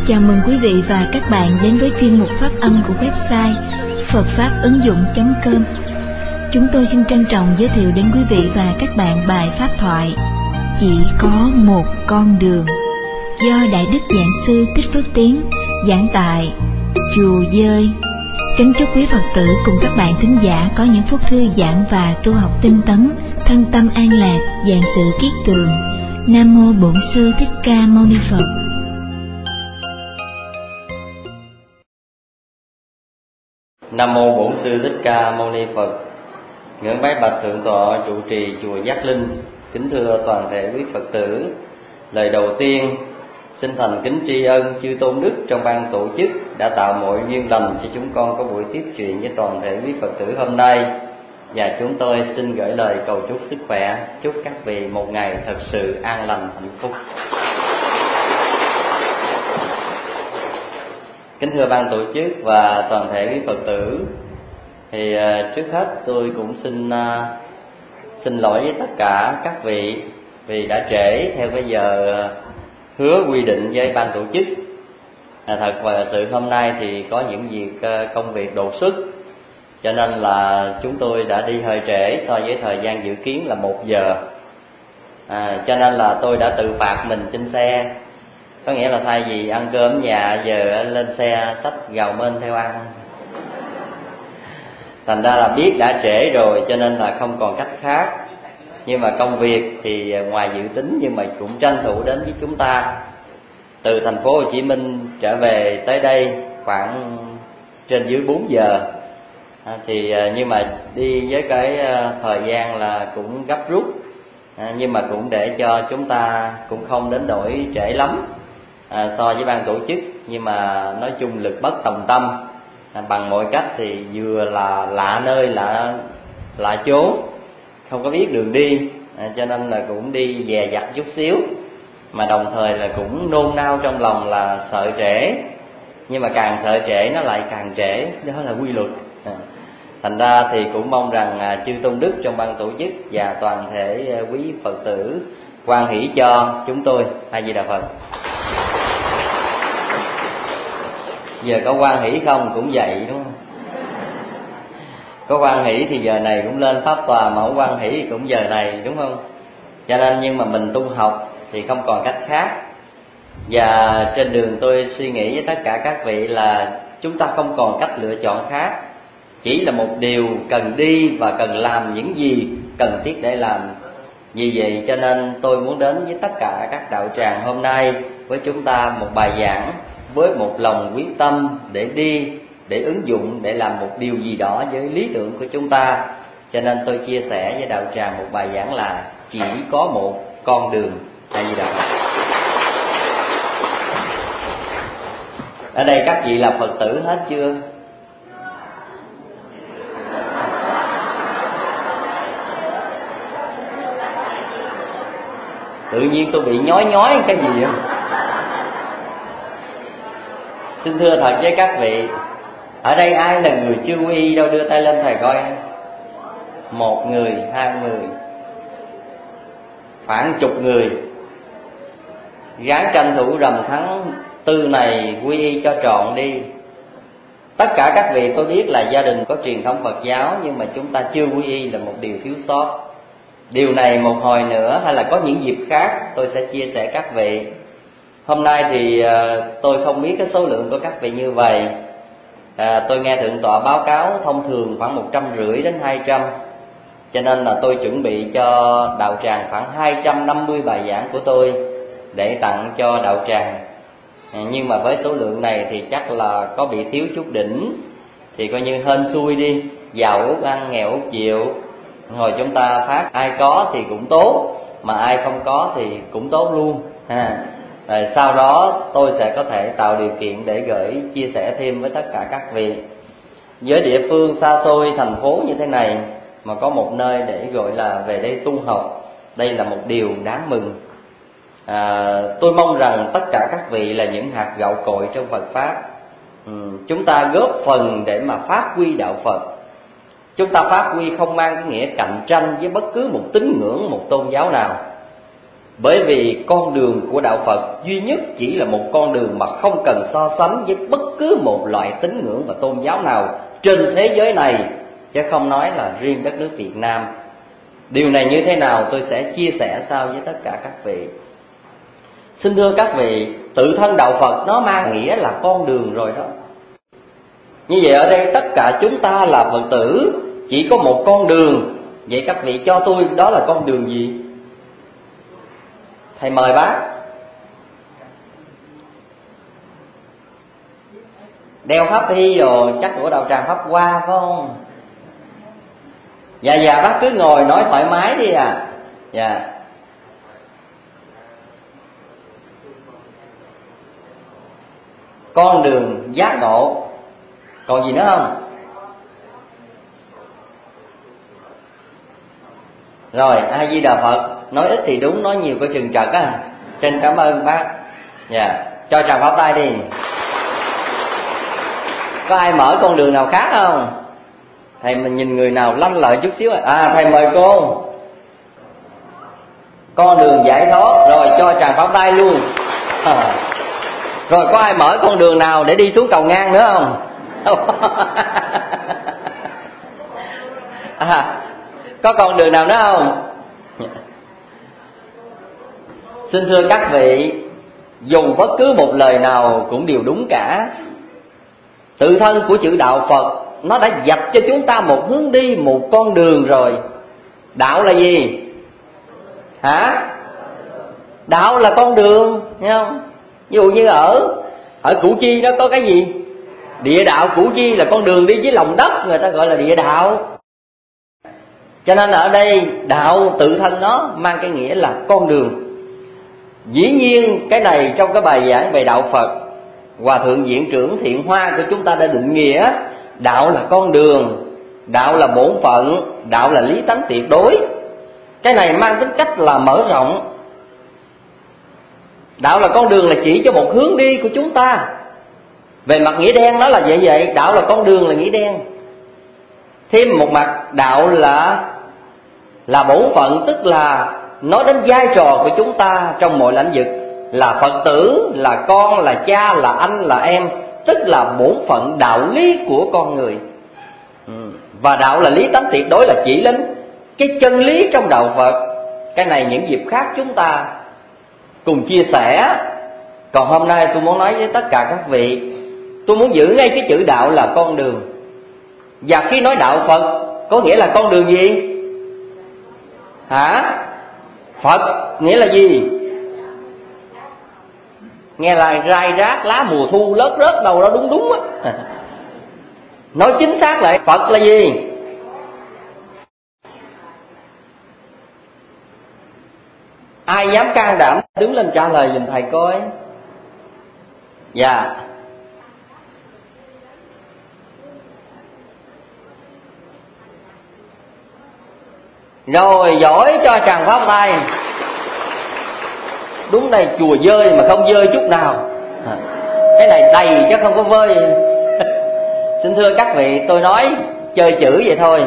Chào mừng quý vị và các bạn đến với chuyên mục phát âm của website Phật Pháp Ứng Dụng.com. Chúng tôi xin trân trọng giới thiệu đến quý vị và các bạn bài pháp thoại Chỉ có một con đường do Đại Đức Giảng Sư Thích Phước Tiến giảng tại Chùa Dơi. Kính chúc quý Phật tử cùng các bạn thính giả có những phút thư giãn và tu học tinh tấn, thân tâm an lạc, vạn sự kiết tường. Nam mô Bổn Sư Thích Ca Mâu Ni Phật. Nam mô Bổn Sư Thích Ca Mâu Ni Phật. Ngưỡng bái bạch thượng tọa trụ trì chùa Giác Linh. Kính thưa toàn thể quý Phật tử, lời đầu tiên xin thành kính tri ân chư tôn đức trong ban tổ chức đã tạo mọi duyên lành cho chúng con có buổi tiếp chuyện với toàn thể quý Phật tử hôm nay. Và chúng tôi xin gửi lời cầu chúc sức khỏe, chúc các vị một ngày thật sự an lành hạnh phúc. Kính thưa ban tổ chức và toàn thể quý Phật tử, thì trước hết tôi cũng xin lỗi với tất cả các vị vì đã trễ theo cái giờ hứa quy định với ban tổ chức. Thật và sự hôm nay thì có những việc công việc đột xuất, cho nên là chúng tôi đã đi hơi trễ so với thời gian dự kiến là 1 giờ. Cho nên là tôi đã tự phạt mình trên xe. Có nghĩa là thay vì ăn cơm ở nhà, giờ lên xe xách gào mên theo ăn. Thành ra là biết đã trễ rồi cho nên là không còn cách khác. Nhưng mà công việc thì ngoài dự tính nhưng mà cũng tranh thủ đến với chúng ta. Từ thành phố Hồ Chí Minh trở về tới đây khoảng trên dưới 4 giờ. Nhưng mà đi với cái thời gian là cũng gấp rút, nhưng mà cũng để cho chúng ta cũng không đến nỗi trễ lắm so với ban tổ chức. Nhưng mà nói chung lực bất tòng tâm, bằng mọi cách thì vừa là lạ nơi lạ chốn, không có biết đường đi, cho nên là cũng đi dè dặt chút xíu. Mà đồng thời là cũng nôn nao trong lòng là sợ trễ, nhưng mà càng sợ trễ nó lại càng trễ, đó là quy luật. Thành ra thì cũng mong rằng chư tôn đức trong ban tổ chức và toàn thể quý Phật tử hoan hỷ cho chúng tôi. A Di Đà Phật. Giờ có hoan hỷ không cũng vậy, đúng không? Có hoan hỷ thì giờ này cũng lên pháp tòa, mà không hoan hỷ thì cũng giờ này, đúng không? Cho nên nhưng mà mình tu học thì không còn cách khác. Và trên đường tôi suy nghĩ với tất cả các vị là chúng ta không còn cách lựa chọn khác, chỉ là một điều cần đi và cần làm những gì cần thiết để làm. Vì vậy cho nên tôi muốn đến với tất cả các đạo tràng hôm nay với chúng ta một bài giảng với một lòng quyết tâm để đi, để ứng dụng, để làm một điều gì đó với lý tưởng của chúng ta. Cho nên tôi chia sẻ với đạo tràng một bài giảng là chỉ có một con đường. A Di Đà Phật. Ở đây các vị là Phật tử hết chưa? Tự nhiên tôi bị nhói cái gì không? Xin thưa thật với các vị, ở đây ai là người chưa quy y đâu, đưa tay lên thầy coi. 1 người, 2 người, khoảng 10 người. Ráng tranh thủ rằm tháng 4 này quy y cho trọn đi. Tất cả các vị tôi biết là gia đình có truyền thống Phật giáo, nhưng mà chúng ta chưa quy y là một điều thiếu sót. Điều này một hồi nữa hay là có những dịp khác tôi sẽ chia sẻ các vị. Hôm nay thì tôi không biết cái số lượng của các vị như vậy. Tôi nghe thượng tọa báo cáo thông thường khoảng 150 đến 200, cho nên là tôi chuẩn bị cho đạo tràng khoảng 250 bài giảng của tôi để tặng cho đạo tràng. Nhưng mà với số lượng này thì chắc là có bị thiếu chút đỉnh, thì coi như hên xui đi, giàu út ăn nghèo út chịu. Hồi chúng ta phát ai có thì cũng tốt, mà ai không có thì cũng tốt luôn. Rồi sau đó tôi sẽ có thể tạo điều kiện để gửi chia sẻ thêm với tất cả các vị. Với địa phương xa xôi thành phố như thế này mà có một nơi để gọi là về đây tu học, đây là một điều đáng mừng. Tôi mong rằng tất cả các vị là những hạt gạo cội trong Phật Pháp. Chúng ta góp phần để mà phát huy đạo Phật. Chúng ta phát huy không mang cái nghĩa cạnh tranh với bất cứ một tín ngưỡng, một tôn giáo nào, Bởi vì con đường của đạo Phật duy nhất chỉ là một con đường mà không cần so sánh với bất cứ một loại tín ngưỡng và tôn giáo nào trên thế giới này, chứ không nói là riêng đất nước Việt Nam. Điều này như thế nào tôi sẽ chia sẻ sau với tất cả các vị. Xin thưa các vị, tự thân đạo Phật nó mang nghĩa là con đường rồi đó. Như vậy ở đây tất cả chúng ta là Phật tử, chỉ có một con đường. Vậy các vị cho tôi đó là con đường gì? Thầy mời bác. Đeo pháp y rồi chắc của đạo tràng Pháp Hoa phải không? Dạ bác cứ ngồi nói thoải mái đi à. Dạ. Con đường giác ngộ. Còn gì nữa không? Rồi, A Di Đà Phật. Nói ít thì đúng, nói nhiều có chừng trật á. Xin cảm ơn bác. Dạ, cho tràng pháo tay đi. Có ai mở con đường nào khác không? Thầy mình nhìn người nào lanh lợi chút xíu. Thầy mời cô. Con đường giải thoát. Rồi cho tràng pháo tay luôn. Rồi có ai mở con đường nào để đi xuống cầu ngang nữa không? Có con đường nào nữa không? Xin thưa các vị, dùng bất cứ một lời nào cũng đều đúng cả. Tự thân của chữ đạo Phật nó đã dạch cho chúng ta một hướng đi, một con đường rồi. Đạo là gì? Hả? Đạo là con đường, thấy không? Ví dụ như ở Củ Chi đó có cái gì? Địa đạo Củ Chi là con đường đi dưới lòng đất, người ta gọi là địa đạo. Cho nên ở đây đạo tự thân nó mang cái nghĩa là con đường. Dĩ nhiên cái này trong cái bài giảng về đạo Phật, Hòa thượng Viện trưởng Thiện Hoa của chúng ta đã định nghĩa đạo là con đường, đạo là bổn phận, đạo là lý tánh tuyệt đối. Cái này mang tính cách là mở rộng. Đạo là con đường là chỉ cho một hướng đi của chúng ta. Về mặt nghĩa đen nó là vậy, đạo là con đường là nghĩa đen. Thêm một mặt đạo là bổn phận, tức là nói đến vai trò của chúng ta trong mọi lĩnh vực, là Phật tử, là con, là cha, là anh, là em, tức là bổn phận đạo lý của con người. Và đạo là lý tánh tuyệt đối, là chỉ đến cái chân lý trong đạo Phật. Cái này những dịp khác chúng ta cùng chia sẻ. Còn hôm nay tôi muốn nói với tất cả các vị, tôi muốn giữ ngay cái chữ đạo là con đường. Và khi nói đạo Phật có nghĩa là con đường gì? Hả? Phật nghĩa là gì? Nghe là rai rác lá mùa thu lớt rớt đâu đó đúng á. Nói chính xác lại, Phật là gì? Ai dám can đảm đứng lên trả lời giùm thầy coi. Dạ. Rồi, giỏi, cho tràng pháo tay. Đúng đây, chùa dơi mà không dơi chút nào. Cái này đầy chứ không có vơi. Xin thưa các vị, tôi nói chơi chữ vậy thôi.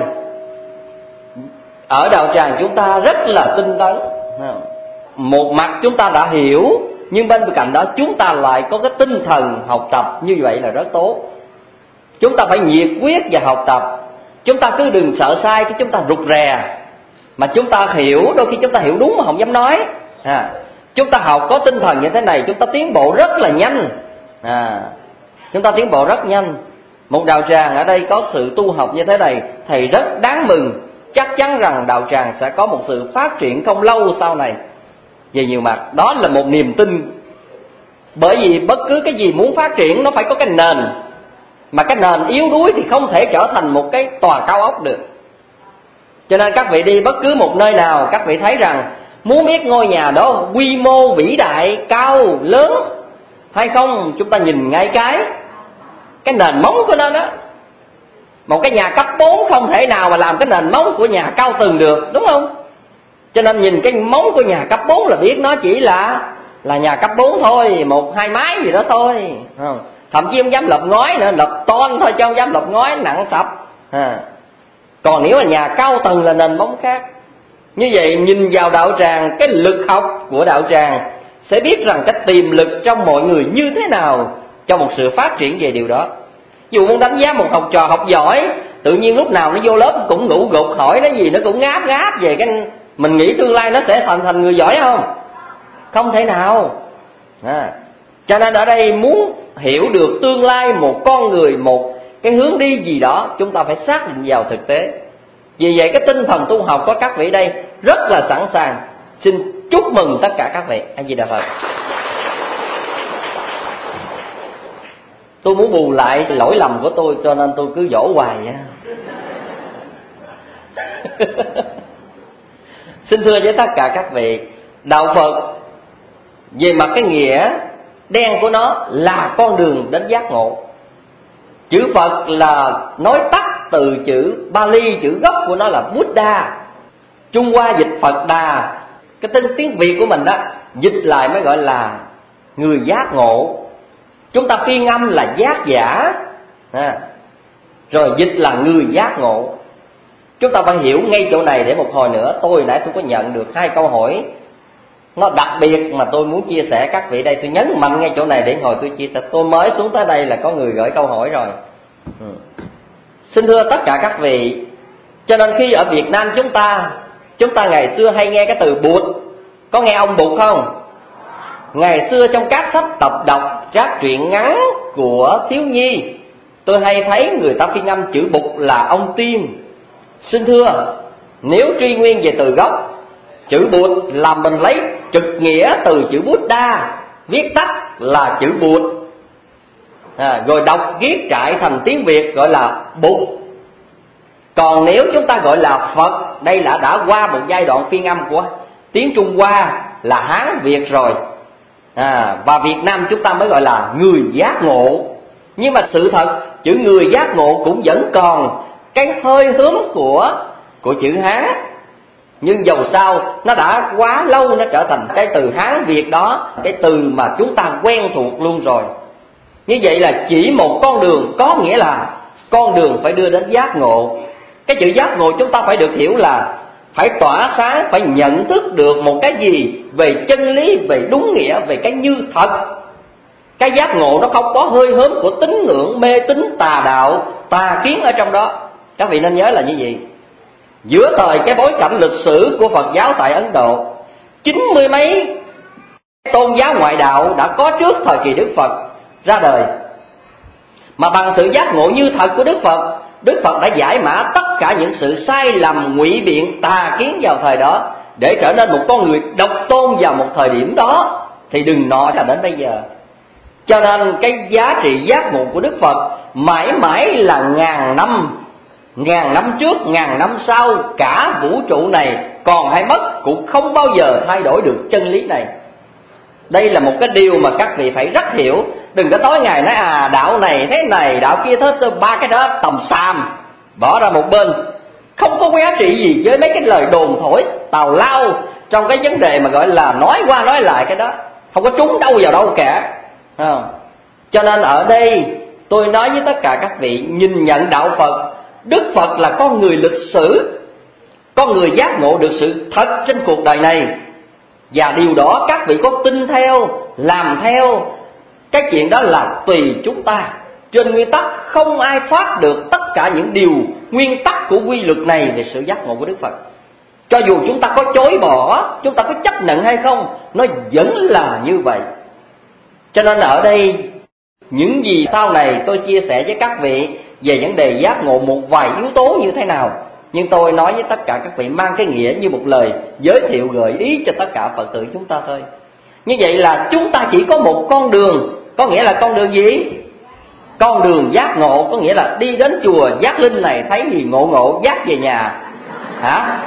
Ở đạo tràng chúng ta rất là tinh tấn. Một mặt chúng ta đã hiểu, nhưng bên cạnh đó chúng ta lại có cái tinh thần học tập, như vậy là rất tốt. Chúng ta phải nhiệt quyết và học tập. Chúng ta cứ đừng sợ sai, cái chúng ta rụt rè. Mà chúng ta hiểu, đôi khi chúng ta hiểu đúng mà không dám nói. Chúng ta học có tinh thần như thế này, chúng ta tiến bộ rất là nhanh. Chúng ta tiến bộ rất nhanh. Một đạo tràng ở đây có sự tu học như thế này, thầy rất đáng mừng. Chắc chắn rằng đạo tràng sẽ có một sự phát triển không lâu sau này về nhiều mặt. Đó là một niềm tin. Bởi vì bất cứ cái gì muốn phát triển nó phải có cái nền. Mà cái nền yếu đuối thì không thể trở thành một cái tòa cao ốc được. Cho nên các vị đi bất cứ một nơi nào, các vị thấy rằng muốn biết ngôi nhà đó quy mô vĩ đại, cao, lớn hay không, chúng ta nhìn ngay cái nền móng của nó đó. Một cái nhà cấp 4 không thể nào mà làm cái nền móng của nhà cao tầng được, đúng không? Cho nên nhìn cái móng của nhà cấp 4 là biết nó chỉ là nhà cấp 4 thôi, 1-2 mái gì đó thôi. Thậm chí không dám lợp ngói nữa, lợp ton thôi chứ không dám lợp ngói nặng sập. Còn nếu là nhà cao tầng là nền móng khác. Như vậy nhìn vào đạo tràng, cái lực học của đạo tràng sẽ biết rằng cái tiềm lực trong mọi người như thế nào cho một sự phát triển về điều đó. Dù muốn đánh giá một học trò học giỏi, tự nhiên lúc nào nó vô lớp cũng ngủ gục, hỏi nó gì nó cũng ngáp về cái mình nghĩ tương lai nó sẽ thành người giỏi không? Không thể nào. Cho nên ở đây muốn hiểu được tương lai một con người, một cái hướng đi gì đó, chúng ta phải xác định vào thực tế. Vì vậy cái tinh thần tu học của các vị đây rất là sẵn sàng. Xin chúc mừng tất cả các vị. A Di Đà Phật. Tôi muốn bù lại lỗi lầm của tôi, cho nên tôi cứ dỗ hoài nha. Xin thưa với tất cả các vị, đạo Phật về mặt cái nghĩa đen của nó là con đường đến giác ngộ. Chữ Phật là nói tắt từ chữ Pali, chữ gốc của nó là Buddha. Trung Hoa dịch Phật Đà. Cái tiếng Việt của mình đó dịch lại mới gọi là người giác ngộ. Chúng ta phiên âm là giác giả, rồi dịch là người giác ngộ. Chúng ta phải hiểu ngay chỗ này để một hồi nữa. Tôi nãy tôi có nhận được 2 câu hỏi nó đặc biệt mà tôi muốn chia sẻ các vị đây. Tôi nhấn mạnh ngay chỗ này để hồi tôi chia sẻ. Tôi mới xuống tới đây là có người gửi câu hỏi rồi. Xin thưa tất cả các vị, cho nên khi ở Việt Nam chúng ta ngày xưa hay nghe cái từ Bụt. Có nghe ông Bụt không? Ngày xưa trong các sách tập đọc các truyện ngắn của thiếu nhi, tôi hay thấy người ta phiên âm chữ Bụt là ông Tiên. Xin thưa, nếu truy nguyên về từ gốc, chữ Bụt là mình lấy trực nghĩa từ chữ Buddha, viết tắt là chữ Bụt, rồi đọc viết trại thành tiếng Việt gọi là Bụt. Còn nếu chúng ta gọi là Phật, đây là đã qua một giai đoạn phiên âm của tiếng Trung Hoa là Hán Việt rồi, và Việt Nam chúng ta mới gọi là người giác ngộ. Nhưng mà sự thật chữ người giác ngộ cũng vẫn còn cái hơi hướng của chữ Hán. Nhưng dầu sao nó đã quá lâu nó trở thành cái từ Hán Việt đó, cái từ mà chúng ta quen thuộc luôn rồi. Như vậy là chỉ một con đường, có nghĩa là con đường phải đưa đến giác ngộ. Cái chữ giác ngộ chúng ta phải được hiểu là phải tỏa sáng, phải nhận thức được một cái gì về chân lý, về đúng nghĩa, về cái như thật. Cái giác ngộ nó không có hơi hướng của tín ngưỡng, mê tín, tà đạo, tà kiến ở trong đó. Các vị nên nhớ là như vậy. Giữa thời cái bối cảnh lịch sử của Phật giáo tại Ấn Độ, 90 mấy tôn giáo ngoại đạo đã có trước thời kỳ Đức Phật ra đời. Mà bằng sự giác ngộ như thật của Đức Phật đã giải mã tất cả những sự sai lầm, ngụy biện, tà kiến vào thời đó, để trở nên một con người độc tôn vào một thời điểm đó, thì đừng nói là đến bây giờ. Cho nên cái giá trị giác ngộ của Đức Phật mãi mãi là ngàn năm trước, ngàn năm sau, cả vũ trụ này còn hay mất cũng không bao giờ thay đổi được chân lý này. Đây là một cái điều mà các vị phải rất hiểu. Đừng có tối ngày nói đạo này thế này, đạo kia thế, 3 cái đó tầm xàm, bỏ ra một bên. Không có giá trị gì với mấy cái lời đồn thổi tào lao trong cái vấn đề mà gọi là nói qua nói lại cái đó, không có trúng đâu vào đâu cả. Cho nên ở đây tôi nói với tất cả các vị, nhìn nhận đạo Phật, Đức Phật là con người lịch sử, con người giác ngộ được sự thật trên cuộc đời này. Và điều đó các vị có tin theo, làm theo, cái chuyện đó là tùy chúng ta. Trên nguyên tắc không ai thoát được tất cả những điều nguyên tắc của quy luật này về sự giác ngộ của Đức Phật. Cho dù chúng ta có chối bỏ, chúng ta có chấp nhận hay không, nó vẫn là như vậy. Cho nên ở đây những gì sau này tôi chia sẻ với các vị về vấn đề giác ngộ một vài yếu tố như thế nào, nhưng tôi nói với tất cả các vị mang cái nghĩa như một lời giới thiệu, gợi ý cho tất cả Phật tử chúng ta thôi. Như vậy là chúng ta chỉ có một con đường. Có nghĩa là con đường gì? Con đường giác ngộ. Có nghĩa là đi đến chùa giác linh này thấy gì ngộ giác về nhà. Hả?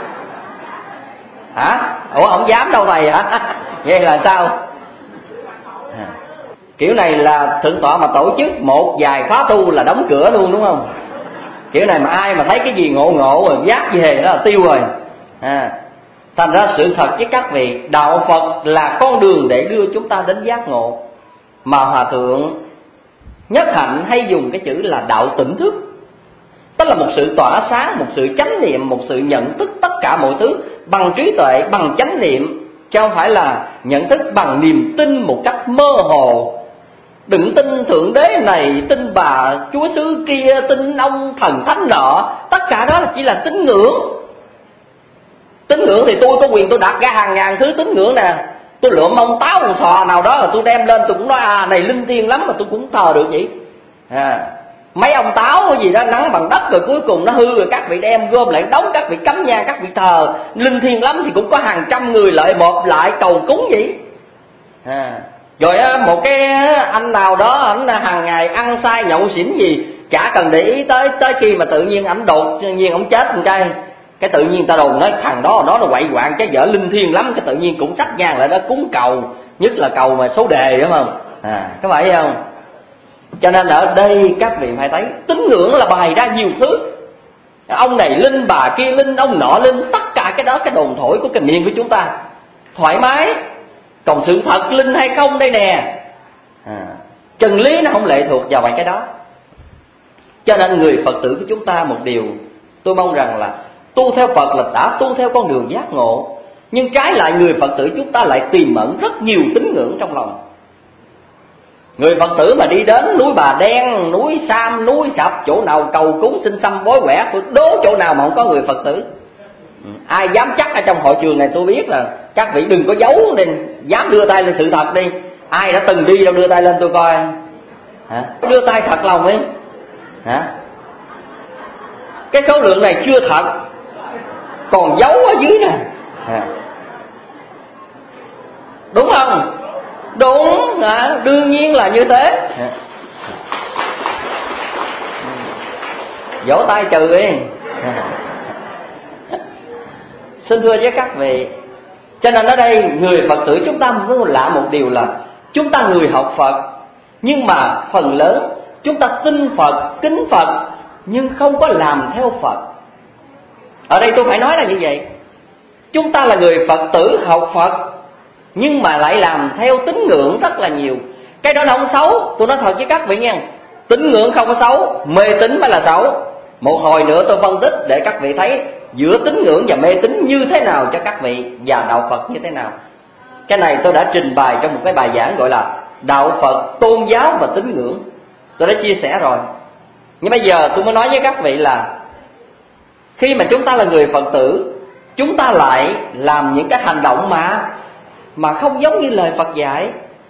Ủa không dám đâu thầy hả? Vậy là sao? Kiểu này là thượng tọa mà tổ chức một vài khóa tu là đóng cửa luôn, đúng không? Kiểu này mà ai mà thấy cái gì ngộ rồi giác về đó là tiêu rồi. Thành ra sự thật với các vị, đạo Phật là con đường để đưa chúng ta đến giác ngộ. Mà Hòa Thượng Nhất Hạnh hay dùng cái chữ là đạo tỉnh thức, tức là một sự tỏa sáng, một sự chánh niệm, một sự nhận thức tất cả mọi thứ bằng trí tuệ, bằng chánh niệm, chứ không phải là nhận thức bằng niềm tin một cách mơ hồ. Đừng tin thượng đế này, tin bà chúa xứ kia, tin ông thần thánh nọ. Tất cả đó là chỉ là tín ngưỡng. Tín ngưỡng thì tôi có quyền tôi đặt ra hàng ngàn thứ tín ngưỡng nè. Tôi lượm ông táo ông sò nào đó là tôi đem lên, tôi cũng nói này linh thiêng lắm mà tôi cũng thờ được vậy. Mấy ông táo gì đó nắng bằng đất rồi cuối cùng nó hư rồi các vị đem gom lại đóng, các vị cắm nhang, các vị thờ linh thiêng lắm thì cũng có hàng trăm người lại một lại cầu cúng vậy. Rồi một cái anh nào đó ảnh hàng ngày ăn say nhậu xỉn gì chả cần để ý tới khi mà tự nhiên ảnh đột nhiên ổng chết một cái tự nhiên ta đồn nói thằng đó nó quậy quạng cái vợ linh thiêng lắm, cái tự nhiên cũng xách nhang lại đó cúng cầu, nhất là cầu mà số đề đúng không? Có phải không? Cho nên ở đây các vị phải thấy tín ngưỡng là bày ra nhiều thứ. Ông này linh, bà kia linh, ông nọ linh, tất cả cái đó cái đồn thổi của cái miệng của chúng ta thoải mái. Còn sự thật linh hay không đây nè, chân lý nó không lệ thuộc vào cái đó. Cho nên người Phật tử của chúng ta một điều tôi mong rằng là tu theo Phật là đã tu theo con đường giác ngộ, nhưng trái lại người Phật tử chúng ta lại tiềm ẩn rất nhiều tín ngưỡng trong lòng. Người Phật tử mà đi đến núi Bà Đen, núi Sam, núi Sập, chỗ nào cầu cúng xin xăm bói quẻ, tôi đố chỗ nào mà không có người Phật tử. Ai dám chắc ở trong hội trường này tôi biết là các vị đừng có giấu đi, dám đưa tay lên sự thật đi. Ai đã từng đi đâu đưa tay lên tôi coi. Đưa tay thật lòng đi. Cái số lượng này chưa thật, còn giấu ở dưới nè. Đúng không? Đúng, đương nhiên là như thế. Vỗ tay trừ đi. Xin thưa với các vị, cho nên ở đây người Phật tử chúng ta muốn lạ một điều là chúng ta người học Phật, nhưng mà phần lớn chúng ta tin Phật, kính Phật, nhưng không có làm theo Phật. Ở đây tôi phải nói là như vậy. Chúng ta là người Phật tử học Phật, nhưng mà lại làm theo tín ngưỡng rất là nhiều. Cái đó là không xấu, tôi nói thật với các vị nha. Tín ngưỡng không có xấu, mê tín mới là xấu. Một hồi nữa tôi phân tích để các vị thấy giữa tín ngưỡng và mê tín như thế nào cho các vị, và đạo Phật như thế nào. Cái này tôi đã trình bày trong một cái bài giảng gọi là đạo Phật, tôn giáo và tín ngưỡng. Tôi đã chia sẻ rồi. Nhưng bây giờ tôi mới nói với các vị là khi mà chúng ta là người Phật tử, chúng ta lại làm những cái hành động mà không giống như lời Phật dạy.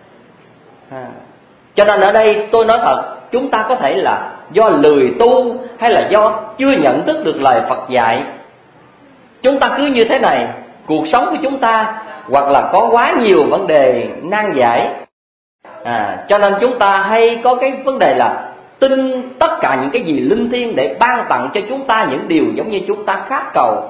Cho nên ở đây tôi nói thật, chúng ta có thể là do lười tu hay là do chưa nhận thức được lời Phật dạy. Chúng ta cứ như thế này, cuộc sống của chúng ta hoặc là có quá nhiều vấn đề nan giải. Cho nên chúng ta hay có cái vấn đề là tin tất cả những cái gì linh thiêng để ban tặng cho chúng ta những điều giống như chúng ta khát cầu.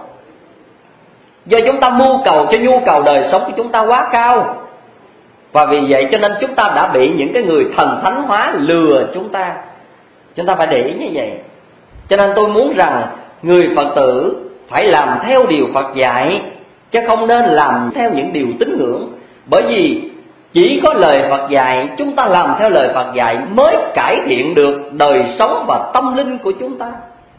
Do chúng ta mưu cầu cho nhu cầu đời sống của chúng ta quá cao, và vì vậy cho nên chúng ta đã bị những cái người thần thánh hóa lừa chúng ta. Chúng ta phải để ý như vậy. Cho nên tôi muốn rằng người Phật tử phải làm theo điều Phật dạy, chứ không nên làm theo những điều tín ngưỡng. Bởi vì chỉ có lời Phật dạy, chúng ta làm theo lời Phật dạy mới cải thiện được đời sống và tâm linh của chúng ta.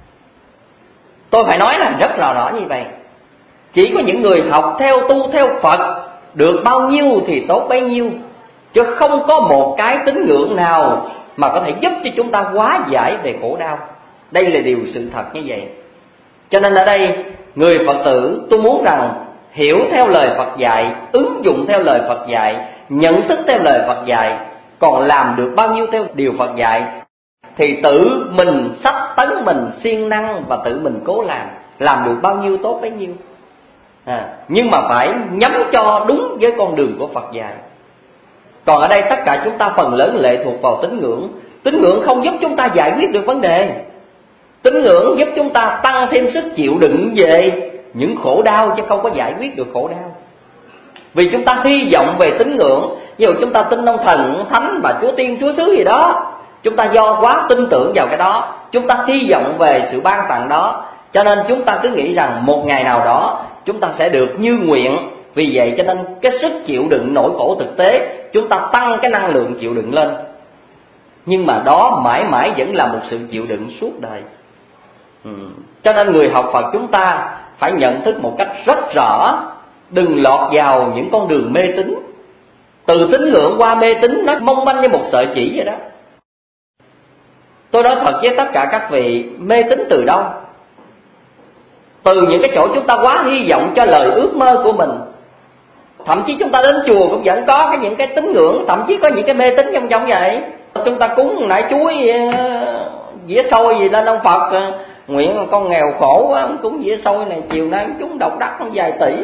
Tôi phải nói là rất rõ như vậy. Chỉ có những người học theo, tu theo Phật được bao nhiêu thì tốt bấy nhiêu, chứ không có một cái tín ngưỡng nào mà có thể giúp cho chúng ta hóa giải về khổ đau. Đây là điều sự thật như vậy. Cho nên ở đây người Phật tử tôi muốn rằng hiểu theo lời Phật dạy, ứng dụng theo lời Phật dạy, nhận thức theo lời Phật dạy. Còn làm được bao nhiêu theo điều Phật dạy thì tự mình sách tấn mình siêng năng và tự mình cố làm được bao nhiêu tốt bấy nhiêu. Nhưng mà phải nhắm cho đúng với con đường của Phật dạy. Còn ở đây tất cả chúng ta phần lớn lệ thuộc vào tín ngưỡng. Tín ngưỡng không giúp chúng ta giải quyết được vấn đề. Tín ngưỡng giúp chúng ta tăng thêm sức chịu đựng về những khổ đau, chứ không có giải quyết được khổ đau. Vì chúng ta hy vọng về tín ngưỡng, ví dụ chúng ta tin ông thần, ông thánh và chúa tiên, chúa xứ gì đó, chúng ta do quá tin tưởng vào cái đó, chúng ta hy vọng về sự ban tặng đó, cho nên chúng ta cứ nghĩ rằng một ngày nào đó chúng ta sẽ được như nguyện. Vì vậy cho nên cái sức chịu đựng nỗi khổ thực tế, chúng ta tăng cái năng lượng chịu đựng lên. Nhưng mà đó mãi mãi vẫn là một sự chịu đựng suốt đời. Cho nên người học Phật chúng ta phải nhận thức một cách rất rõ, đừng lọt vào những con đường mê tín. Từ tín ngưỡng qua mê tín nó mong manh như một sợi chỉ vậy đó. Tôi nói thật với tất cả các vị, mê tín từ đâu? Từ những cái chỗ chúng ta quá hy vọng cho lời ước mơ của mình. Thậm chí chúng ta đến chùa cũng vẫn có những cái tín ngưỡng, thậm chí có những cái mê tín trong vậy. Chúng ta cúng nải chuối, dĩa xôi gì lên ông Phật, nguyện con nghèo khổ quá, cúng dĩa xôi này chiều nay chúng độc đắc vài tỷ.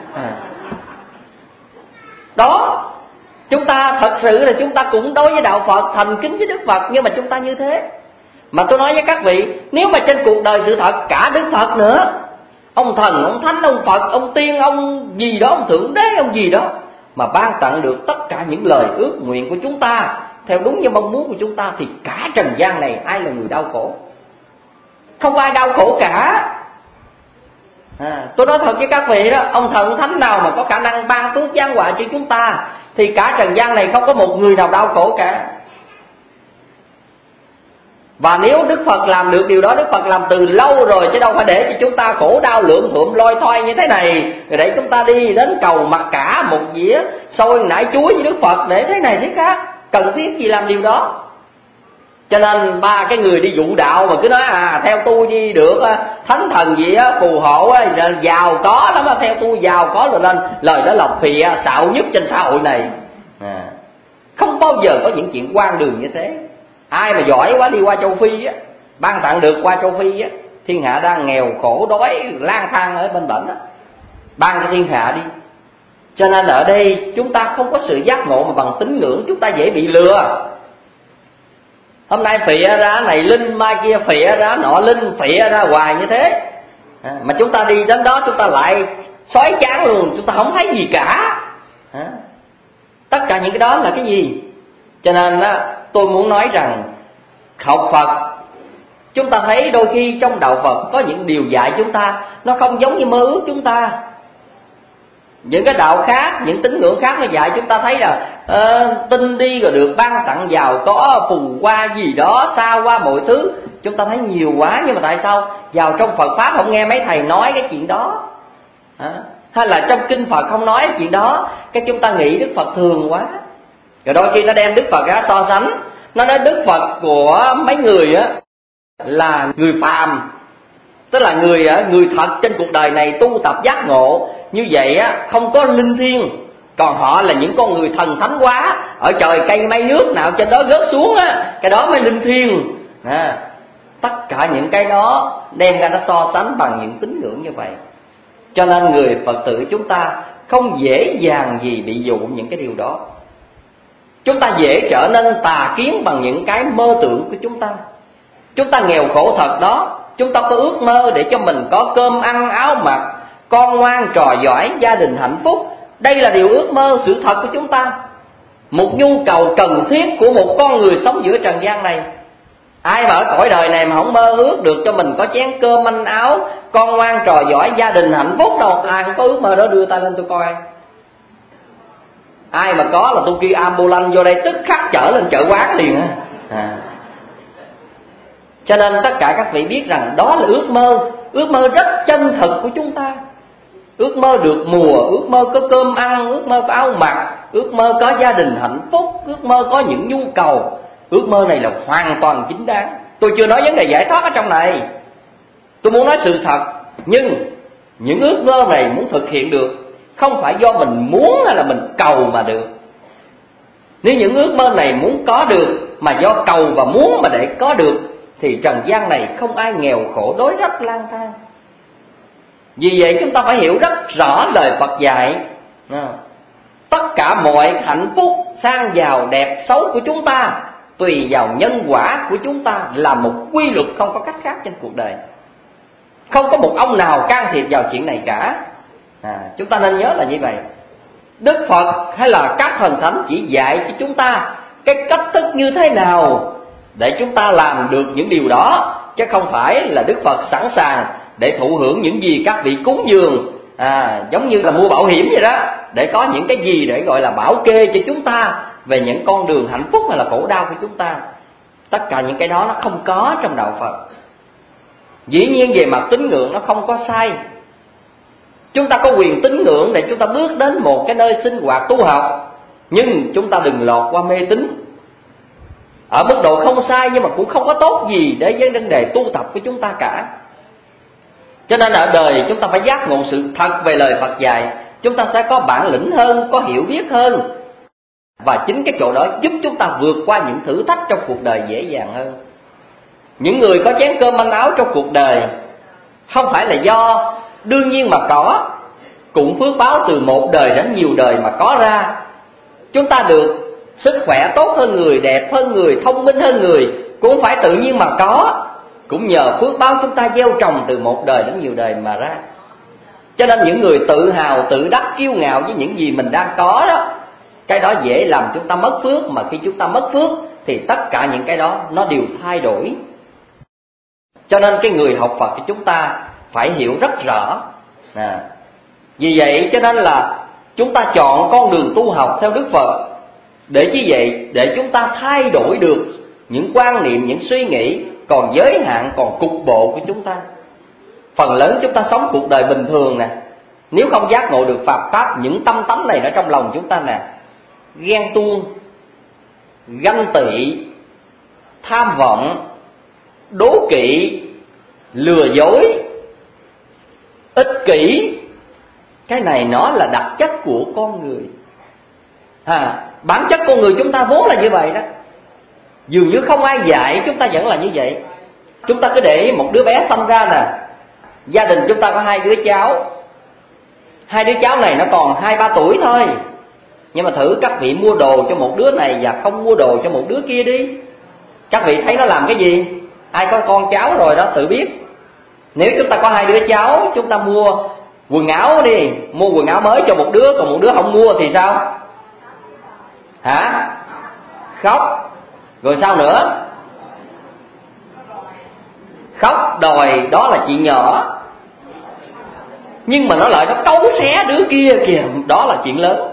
Đó, chúng ta thật sự là chúng ta cũng đối với đạo Phật, thành kính với Đức Phật, nhưng mà chúng ta như thế. Mà tôi nói với các vị, nếu mà trên cuộc đời sự thật cả Đức Phật nữa, ông thần, ông thánh, ông Phật, ông tiên, ông gì đó, ông thượng đế, ông gì đó, mà ban tặng được tất cả những lời ước nguyện của chúng ta theo đúng như mong muốn của chúng ta, thì cả trần gian này ai là người đau khổ? Không ai đau khổ cả. Tôi nói thật với các vị đó, ông thần thánh nào mà có khả năng ban phước giáng họa cho chúng ta, thì cả trần gian này không có một người nào đau khổ cả. Và nếu Đức Phật làm được điều đó, Đức Phật làm từ lâu rồi, chứ đâu phải để cho chúng ta khổ đau lượm thượm loi thoi như thế này, rồi để chúng ta đi đến cầu mặc cả một dĩa xôi nải chuối với Đức Phật để thế này thế khác. Cần thiết gì làm điều đó? Cho nên ba cái người đi dụ đạo mà cứ nói theo tôi đi được thánh thần gì á phù hộ á, giàu có lắm á, theo tôi giàu có rồi lên, lời đó là phìa xạo nhất trên xã hội này. Không bao giờ có những chuyện quan đường như thế. Ai mà giỏi quá đi qua châu Phi á, ban tặng được qua châu Phi á, thiên hạ đang nghèo khổ đói lang thang ở bên bển á, ban cho thiên hạ đi. Cho nên ở đây chúng ta không có sự giác ngộ mà bằng tín ngưỡng, chúng ta dễ bị lừa. Hôm nay phịa ra này linh, mai kia phịa ra nọ linh, phịa ra hoài như thế. Mà chúng ta đi đến đó chúng ta lại xói chán luôn, chúng ta không thấy gì cả. Tất cả những cái đó là cái gì? Cho nên tôi muốn nói rằng học Phật, chúng ta thấy đôi khi trong đạo Phật có những điều dạy chúng ta nó không giống như mơ ước chúng ta. Những cái đạo khác, những tín ngưỡng khác nó dạy chúng ta thấy là tin đi rồi được ban tặng giàu có phù hoa gì đó, xa qua mọi thứ. Chúng ta thấy nhiều quá, nhưng mà tại sao vào trong Phật Pháp không nghe mấy thầy nói cái chuyện đó? Hay là trong kinh Phật không nói cái chuyện đó? Cái chúng ta nghĩ Đức Phật thường quá. Rồi đôi khi nó đem Đức Phật ra so sánh, nó nói Đức Phật của mấy người á là người phàm, tức là người thật trên cuộc đời này tu tập giác ngộ như vậy á, không có linh thiêng. Còn họ là những con người thần thánh quá, ở trời cây mây nước nào trên đó rớt xuống á, cái đó mới linh thiêng. Tất cả những cái đó đem ra nó so sánh bằng những tín ngưỡng như vậy. Cho nên người Phật tử chúng ta không dễ dàng gì bị dụ những cái điều đó. Chúng ta dễ trở nên tà kiến bằng những cái mơ tưởng của chúng ta. Chúng ta nghèo khổ thật đó, chúng ta có ước mơ để cho mình có cơm ăn áo mặc, con ngoan trò giỏi, gia đình hạnh phúc. Đây là điều ước mơ sự thật của chúng ta, một nhu cầu cần thiết của một con người sống giữa trần gian này. Ai mà ở cõi đời này mà không mơ ước được cho mình có chén cơm ăn áo, con ngoan trò giỏi, gia đình hạnh phúc đâu? Ai không có ước mơ đó đưa tay lên tôi coi. Ai mà có là tôi kêu ambulance vô đây tức khắc chở lên chợ quán liền á. Cho nên tất cả các vị biết rằng đó là ước mơ rất chân thực của chúng ta. Ước mơ được mùa, ước mơ có cơm ăn, ước mơ có áo mặc, ước mơ có gia đình hạnh phúc, ước mơ có những nhu cầu. Ước mơ này là hoàn toàn chính đáng. Tôi chưa nói vấn đề giải thoát ở trong này, tôi muốn nói sự thật. Nhưng những ước mơ này muốn thực hiện được không phải do mình muốn hay là mình cầu mà được. Nếu những ước mơ này muốn có được mà do cầu và muốn mà để có được, thì trần gian này không ai nghèo khổ đói rách lang thang. Vì vậy chúng ta phải hiểu rất rõ lời Phật dạy. Tất cả mọi hạnh phúc, sang giàu, đẹp, xấu của chúng ta tùy vào nhân quả của chúng ta, là một quy luật không có cách khác trên cuộc đời. Không có một ông nào can thiệp vào chuyện này cả. Chúng ta nên nhớ là như vậy. Đức Phật hay là các thần thánh chỉ dạy cho chúng ta cái cách thức như thế nào để chúng ta làm được những điều đó, chứ không phải là Đức Phật sẵn sàng để thụ hưởng những gì các vị cúng dường, giống như là mua bảo hiểm vậy đó, để có những cái gì để gọi là bảo kê cho chúng ta về những con đường hạnh phúc hay là khổ đau của chúng ta. Tất cả những cái đó nó không có trong đạo Phật. Dĩ nhiên về mặt tín ngưỡng nó không có sai. Chúng ta có quyền tín ngưỡng để chúng ta bước đến một cái nơi sinh hoạt tu học, nhưng chúng ta đừng lọt qua mê tín. Ở mức độ không sai nhưng mà cũng không có tốt gì để với vấn đề tu tập của chúng ta cả. Cho nên ở đời chúng ta phải giác ngộ sự thật về lời Phật dạy, chúng ta sẽ có bản lĩnh hơn, có hiểu biết hơn. Và chính cái chỗ đó giúp chúng ta vượt qua những thử thách trong cuộc đời dễ dàng hơn. Những người có chén cơm manh áo trong cuộc đời không phải là do đương nhiên mà có, cũng phước báo từ một đời đến nhiều đời mà có ra. Chúng ta được sức khỏe tốt hơn người, đẹp hơn người, thông minh hơn người cũng phải tự nhiên mà có, cũng nhờ phước báo chúng ta gieo trồng từ một đời đến nhiều đời mà ra. Cho nên những người tự hào, tự đắc, kiêu ngạo với những gì mình đang có đó, cái đó dễ làm chúng ta mất phước. Mà khi chúng ta mất phước thì tất cả những cái đó nó đều thay đổi. Cho nên cái người học Phật thì chúng ta phải hiểu rất rõ. Vì vậy cho nên là chúng ta chọn con đường tu học theo Đức Phật. Để chi vậy? Để chúng ta thay đổi được những quan niệm, những suy nghĩ còn giới hạn, còn cục bộ của chúng ta. Phần lớn chúng ta sống cuộc đời bình thường nè, nếu không giác ngộ được Phật Pháp, những tâm tánh này ở trong lòng chúng ta nè: ghen tuông, ganh tị, tham vọng, đố kỵ, lừa dối, ích kỷ. Cái này nó là đặc chất của con người. Bản chất con người chúng ta vốn là như vậy đó. Dường như không ai dạy chúng ta vẫn là như vậy. Chúng ta cứ để một đứa bé sinh ra nè, gia đình chúng ta có 2 đứa cháu. 2 đứa cháu này nó còn 2-3 tuổi thôi, nhưng mà thử các vị mua đồ cho một đứa này và không mua đồ cho một đứa kia đi. Các vị thấy nó làm cái gì? Ai có con cháu rồi đó tự biết. Nếu chúng ta có 2 đứa cháu, chúng ta mua quần áo đi, mua quần áo mới cho một đứa, còn một đứa không mua thì sao? Khóc. Rồi sao nữa? Khóc đòi, đó là chuyện nhỏ. Nhưng mà nó lại nó cấu xé đứa kia kìa, đó là chuyện lớn.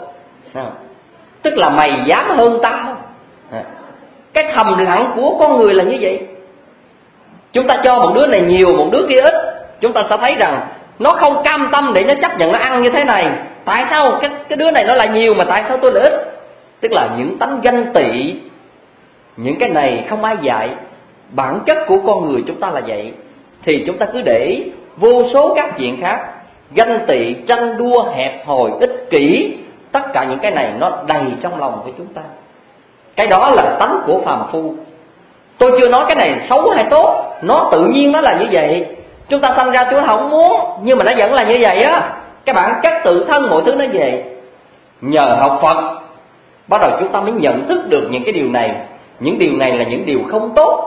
Tức là mày dám hơn tao. Cái thầm lặng của con người là như vậy. Chúng ta cho một đứa này nhiều, một đứa kia ít, chúng ta sẽ thấy rằng nó không cam tâm để nó chấp nhận nó ăn như thế này. Tại sao cái đứa này nó lại nhiều mà tại sao tôi lại ít? Tức là những tánh ganh tị. Những cái này không ai dạy. Bản chất của con người chúng ta là vậy. Thì chúng ta cứ để vô số các chuyện khác: ganh tị, tranh đua, hẹp hòi, ích kỷ. Tất cả những cái này nó đầy trong lòng của chúng ta. Cái đó là tánh của phàm phu. Tôi chưa nói cái này xấu hay tốt, nó tự nhiên nó là như vậy. Chúng ta sanh ra chúng ta không muốn, nhưng mà nó vẫn là như vậy á. Cái bản chất tự thân mọi thứ nó vậy. Nhờ học Phật, bắt đầu chúng ta mới nhận thức được những cái điều này. Những điều này là những điều không tốt.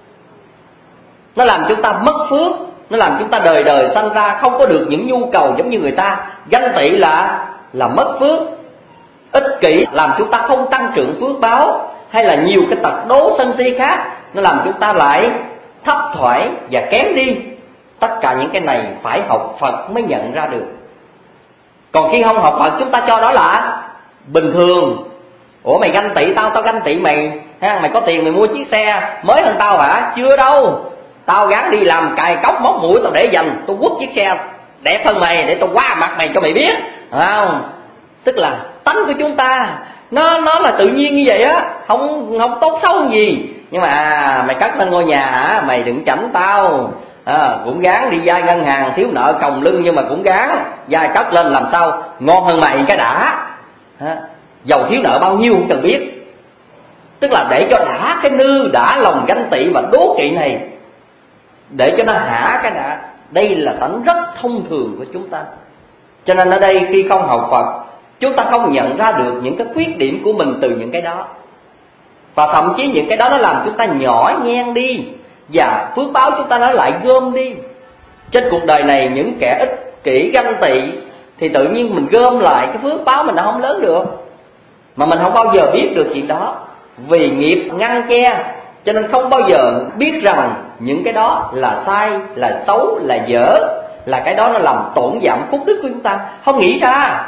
Nó làm chúng ta mất phước, nó làm chúng ta đời đời sanh ra không có được những nhu cầu giống như người ta. Ganh tị là mất phước. Ích kỷ làm chúng ta không tăng trưởng phước báo, hay là nhiều cái tật đố sân si khác, nó làm chúng ta lại thấp thoải và kém đi. Tất cả những cái này phải học Phật mới nhận ra được. Còn khi không học Phật chúng ta cho đó là bình thường. Ủa mày ganh tị tao, tao ganh tị mày ha? Mày có tiền mày mua chiếc xe mới hơn tao hả? Chưa đâu. Tao gắng đi làm cài cốc móc mũi tao để dành, tôi quất chiếc xe đẹp hơn mày để tao qua mặt mày cho mày biết, không? Tức là tánh của chúng ta nó là tự nhiên như vậy á, không tốt xấu gì. Nhưng mà mày cất lên ngôi nhà hả? Mày đừng chảnh tao. Cũng gắng đi vay ngân hàng, thiếu nợ còng lưng nhưng mà cũng gắng vay cất lên làm sao ngon hơn mày cái đã. Giàu thiếu nợ bao nhiêu không cần biết. Tức là để cho đã cái nư, đã lòng ganh tị và đố kỵ này, để cho nó hả cái đã. Đây là tánh rất thông thường của chúng ta. Cho nên ở đây khi không học Phật, chúng ta không nhận ra được những cái khuyết điểm của mình từ những cái đó. Và thậm chí những cái đó nó làm chúng ta nhỏ nhen đi, và phước báo chúng ta nó lại gom đi. Trên cuộc đời này những kẻ ích kỷ ganh tị thì tự nhiên mình gom lại cái phước báo mình nó không lớn được. Mà mình không bao giờ biết được chuyện đó, vì nghiệp ngăn che, cho nên không bao giờ biết rằng những cái đó là sai, là xấu, là dở, là cái đó nó làm tổn giảm phúc đức của chúng ta. Không nghĩ ra.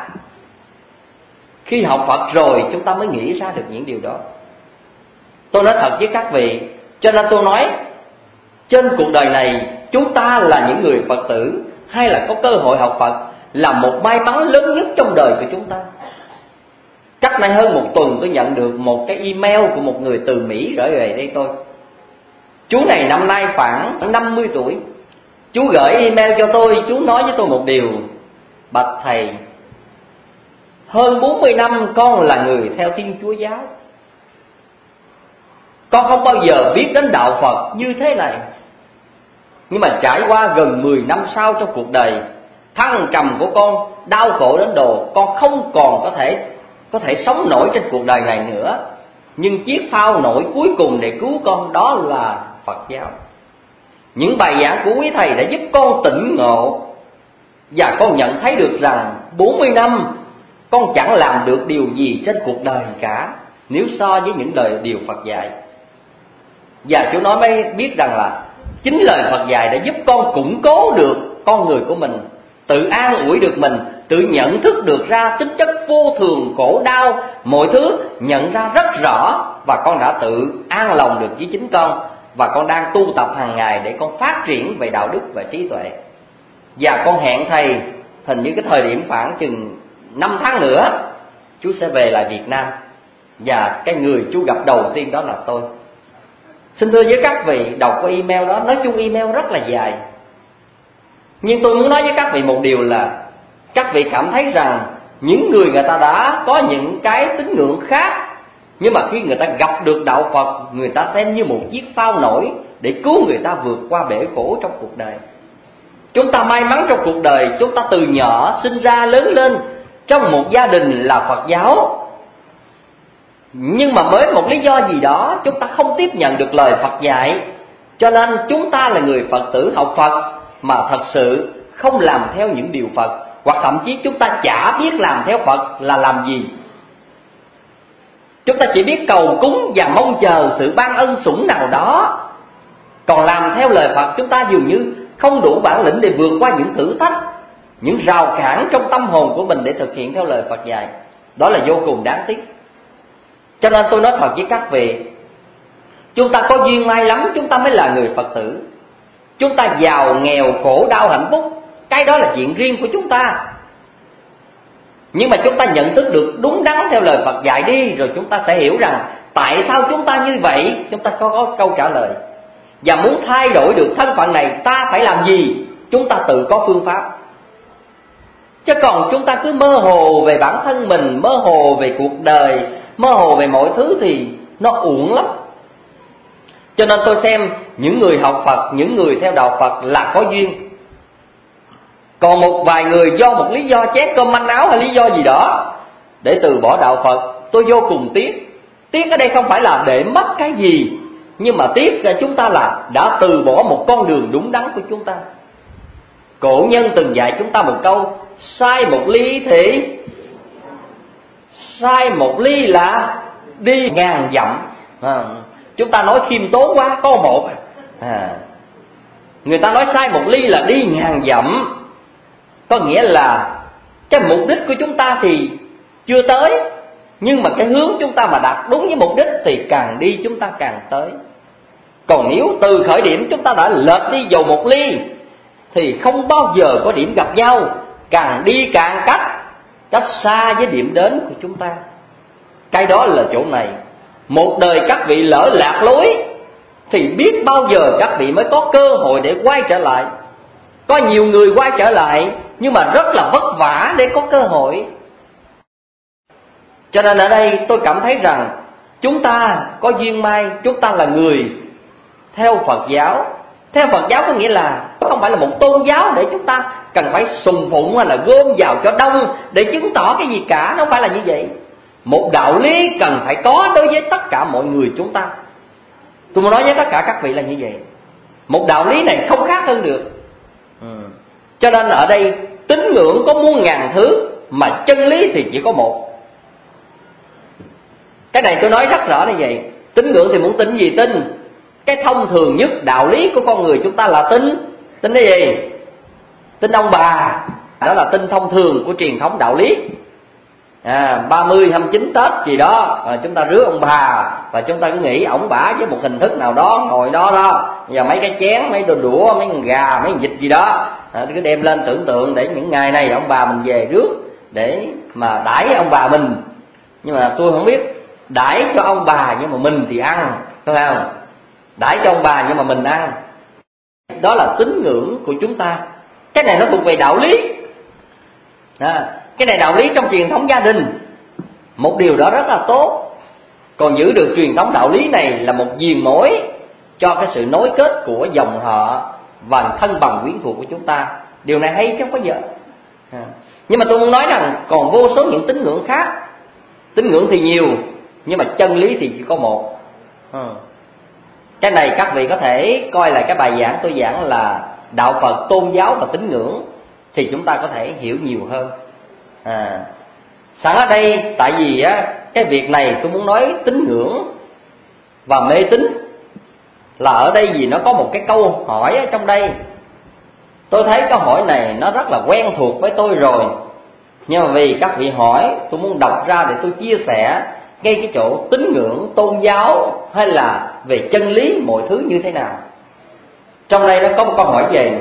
Khi học Phật rồi chúng ta mới nghĩ ra được những điều đó. Tôi nói thật với các vị, cho nên tôi nói trên cuộc đời này chúng ta là những người Phật tử hay là có cơ hội học Phật là một may mắn lớn nhất trong đời của chúng ta. Cách nay hơn một tuần tôi nhận được một cái email của một người từ Mỹ gửi về đây tôi. Chú này năm nay khoảng 50 tuổi. Chú gửi email cho tôi, chú nói với tôi một điều: bạch thầy, hơn 40 năm con là người theo Thiên Chúa giáo. Con không bao giờ biết đến đạo Phật như thế này. Nhưng mà trải qua gần 10 năm sau trong cuộc đời, thăng trầm của con đau khổ đến độ con không còn có thể sống nổi trên cuộc đời này nữa. Nhưng chiếc phao nổi cuối cùng để cứu con đó là Phật giáo. Những bài giảng của quý thầy đã giúp con tỉnh ngộ, và con nhận thấy được rằng 40 năm con chẳng làm được điều gì trên cuộc đời cả, nếu so với những điều Phật dạy. Và chú nói mới biết rằng là chính lời Phật dạy đã giúp con củng cố được con người của mình, tự an ủi được mình, tự nhận thức được ra tính chất vô thường, khổ đau, mọi thứ nhận ra rất rõ. Và con đã tự an lòng được với chính con, và con đang tu tập hàng ngày để con phát triển về đạo đức và trí tuệ. Và con hẹn thầy, hình như cái thời điểm khoảng chừng 5 tháng nữa, chú sẽ về lại Việt Nam. Và cái người chú gặp đầu tiên đó là tôi. Xin thưa với các vị, đọc qua email đó, nói chung email rất là dài, nhưng tôi muốn nói với các vị một điều là các vị cảm thấy rằng những người ta đã có những cái tín ngưỡng khác, nhưng mà khi người ta gặp được đạo Phật, người ta xem như một chiếc phao nổi để cứu người ta vượt qua bể khổ trong cuộc đời. Chúng ta may mắn trong cuộc đời, chúng ta từ nhỏ sinh ra lớn lên trong một gia đình là Phật giáo, nhưng mà với một lý do gì đó chúng ta không tiếp nhận được lời Phật dạy, cho nên chúng ta là người Phật tử học Phật mà thật sự không làm theo những điều Phật, hoặc thậm chí chúng ta chả biết làm theo Phật là làm gì. Chúng ta chỉ biết cầu cúng và mong chờ sự ban ân sủng nào đó, còn làm theo lời Phật chúng ta dường như không đủ bản lĩnh để vượt qua những thử thách, những rào cản trong tâm hồn của mình để thực hiện theo lời Phật dạy. Đó là vô cùng đáng tiếc. Cho nên tôi nói thật với các vị, chúng ta có duyên may lắm chúng ta mới là người Phật tử. Chúng ta giàu nghèo khổ đau hạnh phúc, cái đó là chuyện riêng của chúng ta. Nhưng mà chúng ta nhận thức được đúng đắn theo lời Phật dạy đi, rồi chúng ta sẽ hiểu rằng tại sao chúng ta như vậy. Chúng ta có câu trả lời. Và muốn thay đổi được thân phận này ta phải làm gì? Chúng ta tự có phương pháp. Chứ còn chúng ta cứ mơ hồ về bản thân mình, mơ hồ về cuộc đời, mơ hồ về mọi thứ thì nó uổng lắm. Cho nên tôi xem những người học Phật, những người theo đạo Phật là có duyên. Còn một vài người do một lý do chén cơm manh áo hay lý do gì đó để từ bỏ đạo Phật, tôi vô cùng tiếc. Tiếc ở đây không phải là để mất cái gì, nhưng mà tiếc là chúng ta là đã từ bỏ một con đường đúng đắn của chúng ta. Cổ nhân từng dạy chúng ta một câu: sai một ly thì sai một ly là đi ngàn dặm. Chúng ta nói khiêm tốn quá, có một người ta nói sai một ly là đi ngàn dặm, có nghĩa là cái mục đích của chúng ta thì chưa tới, nhưng mà cái hướng chúng ta mà đạt đúng với mục đích thì càng đi chúng ta càng tới. Còn nếu từ khởi điểm chúng ta đã lệch đi dầu một ly thì không bao giờ có điểm gặp nhau, càng đi càng cách xa với điểm đến của chúng ta. Cái đó là chỗ này. Một đời các vị lỡ lạc lối thì biết bao giờ các vị mới có cơ hội để quay trở lại. Có nhiều người quay trở lại nhưng mà rất là vất vả để có cơ hội. Cho nên ở đây tôi cảm thấy rằng chúng ta có duyên may, chúng ta là người theo Phật giáo. Theo Phật giáo có nghĩa là không phải là một tôn giáo để chúng ta cần phải sùng phụng hay là gom vào cho đông để chứng tỏ cái gì cả. Nó không phải là như vậy. Một đạo lý cần phải có đối với tất cả mọi người chúng ta. Tôi muốn nói với tất cả các vị là như vậy. Một đạo lý này không khác hơn được. Cho nên ở đây tín ngưỡng có muôn ngàn thứ, mà chân lý thì chỉ có một. Cái này tôi nói rất rõ như vậy. Tín ngưỡng thì muốn tin gì tin. Cái thông thường nhất đạo lý của con người chúng ta là tin cái gì? Tin ông bà. Đó là tin thông thường của truyền thống đạo lý. 30, 29 Tết gì đó chúng ta rước ông bà, và chúng ta cứ nghĩ ổng bả với một hình thức nào đó ngồi đó đó, và mấy cái chén, mấy đồ đũa, mấy con gà, mấy con vịt gì đó, Cứ đem lên tưởng tượng để những ngày này ông bà mình về rước để mà đãi ông bà mình. Nhưng mà tôi không biết đãi cho ông bà nhưng mà mình thì ăn, phải không? Đãi cho ông bà nhưng mà mình ăn. Đó là tín ngưỡng của chúng ta. Cái này nó thuộc về đạo lý. Cái này đạo lý trong truyền thống gia đình. Một điều đó rất là tốt. Còn giữ được truyền thống đạo lý này là một diền mối cho cái sự nối kết của dòng họ và thân bằng quyến thuộc của chúng ta. Điều này hay chứ không có giờ. Nhưng mà tôi muốn nói rằng còn vô số những tín ngưỡng khác. Tín ngưỡng thì nhiều, nhưng mà chân lý thì chỉ có một. Cái này các vị có thể coi lại cái bài giảng tôi giảng là đạo Phật, tôn giáo và tín ngưỡng, thì chúng ta có thể hiểu nhiều hơn. Sẵn ở đây, tại vì cái việc này tôi muốn nói tín ngưỡng và mê tín là ở đây vì nó có một cái câu hỏi ở trong đây. Tôi thấy câu hỏi này nó rất là quen thuộc với tôi rồi, nhưng mà vì các vị hỏi, tôi muốn đọc ra để tôi chia sẻ ngay cái chỗ tín ngưỡng, tôn giáo hay là về chân lý mọi thứ như thế nào. Trong đây nó có một câu hỏi về: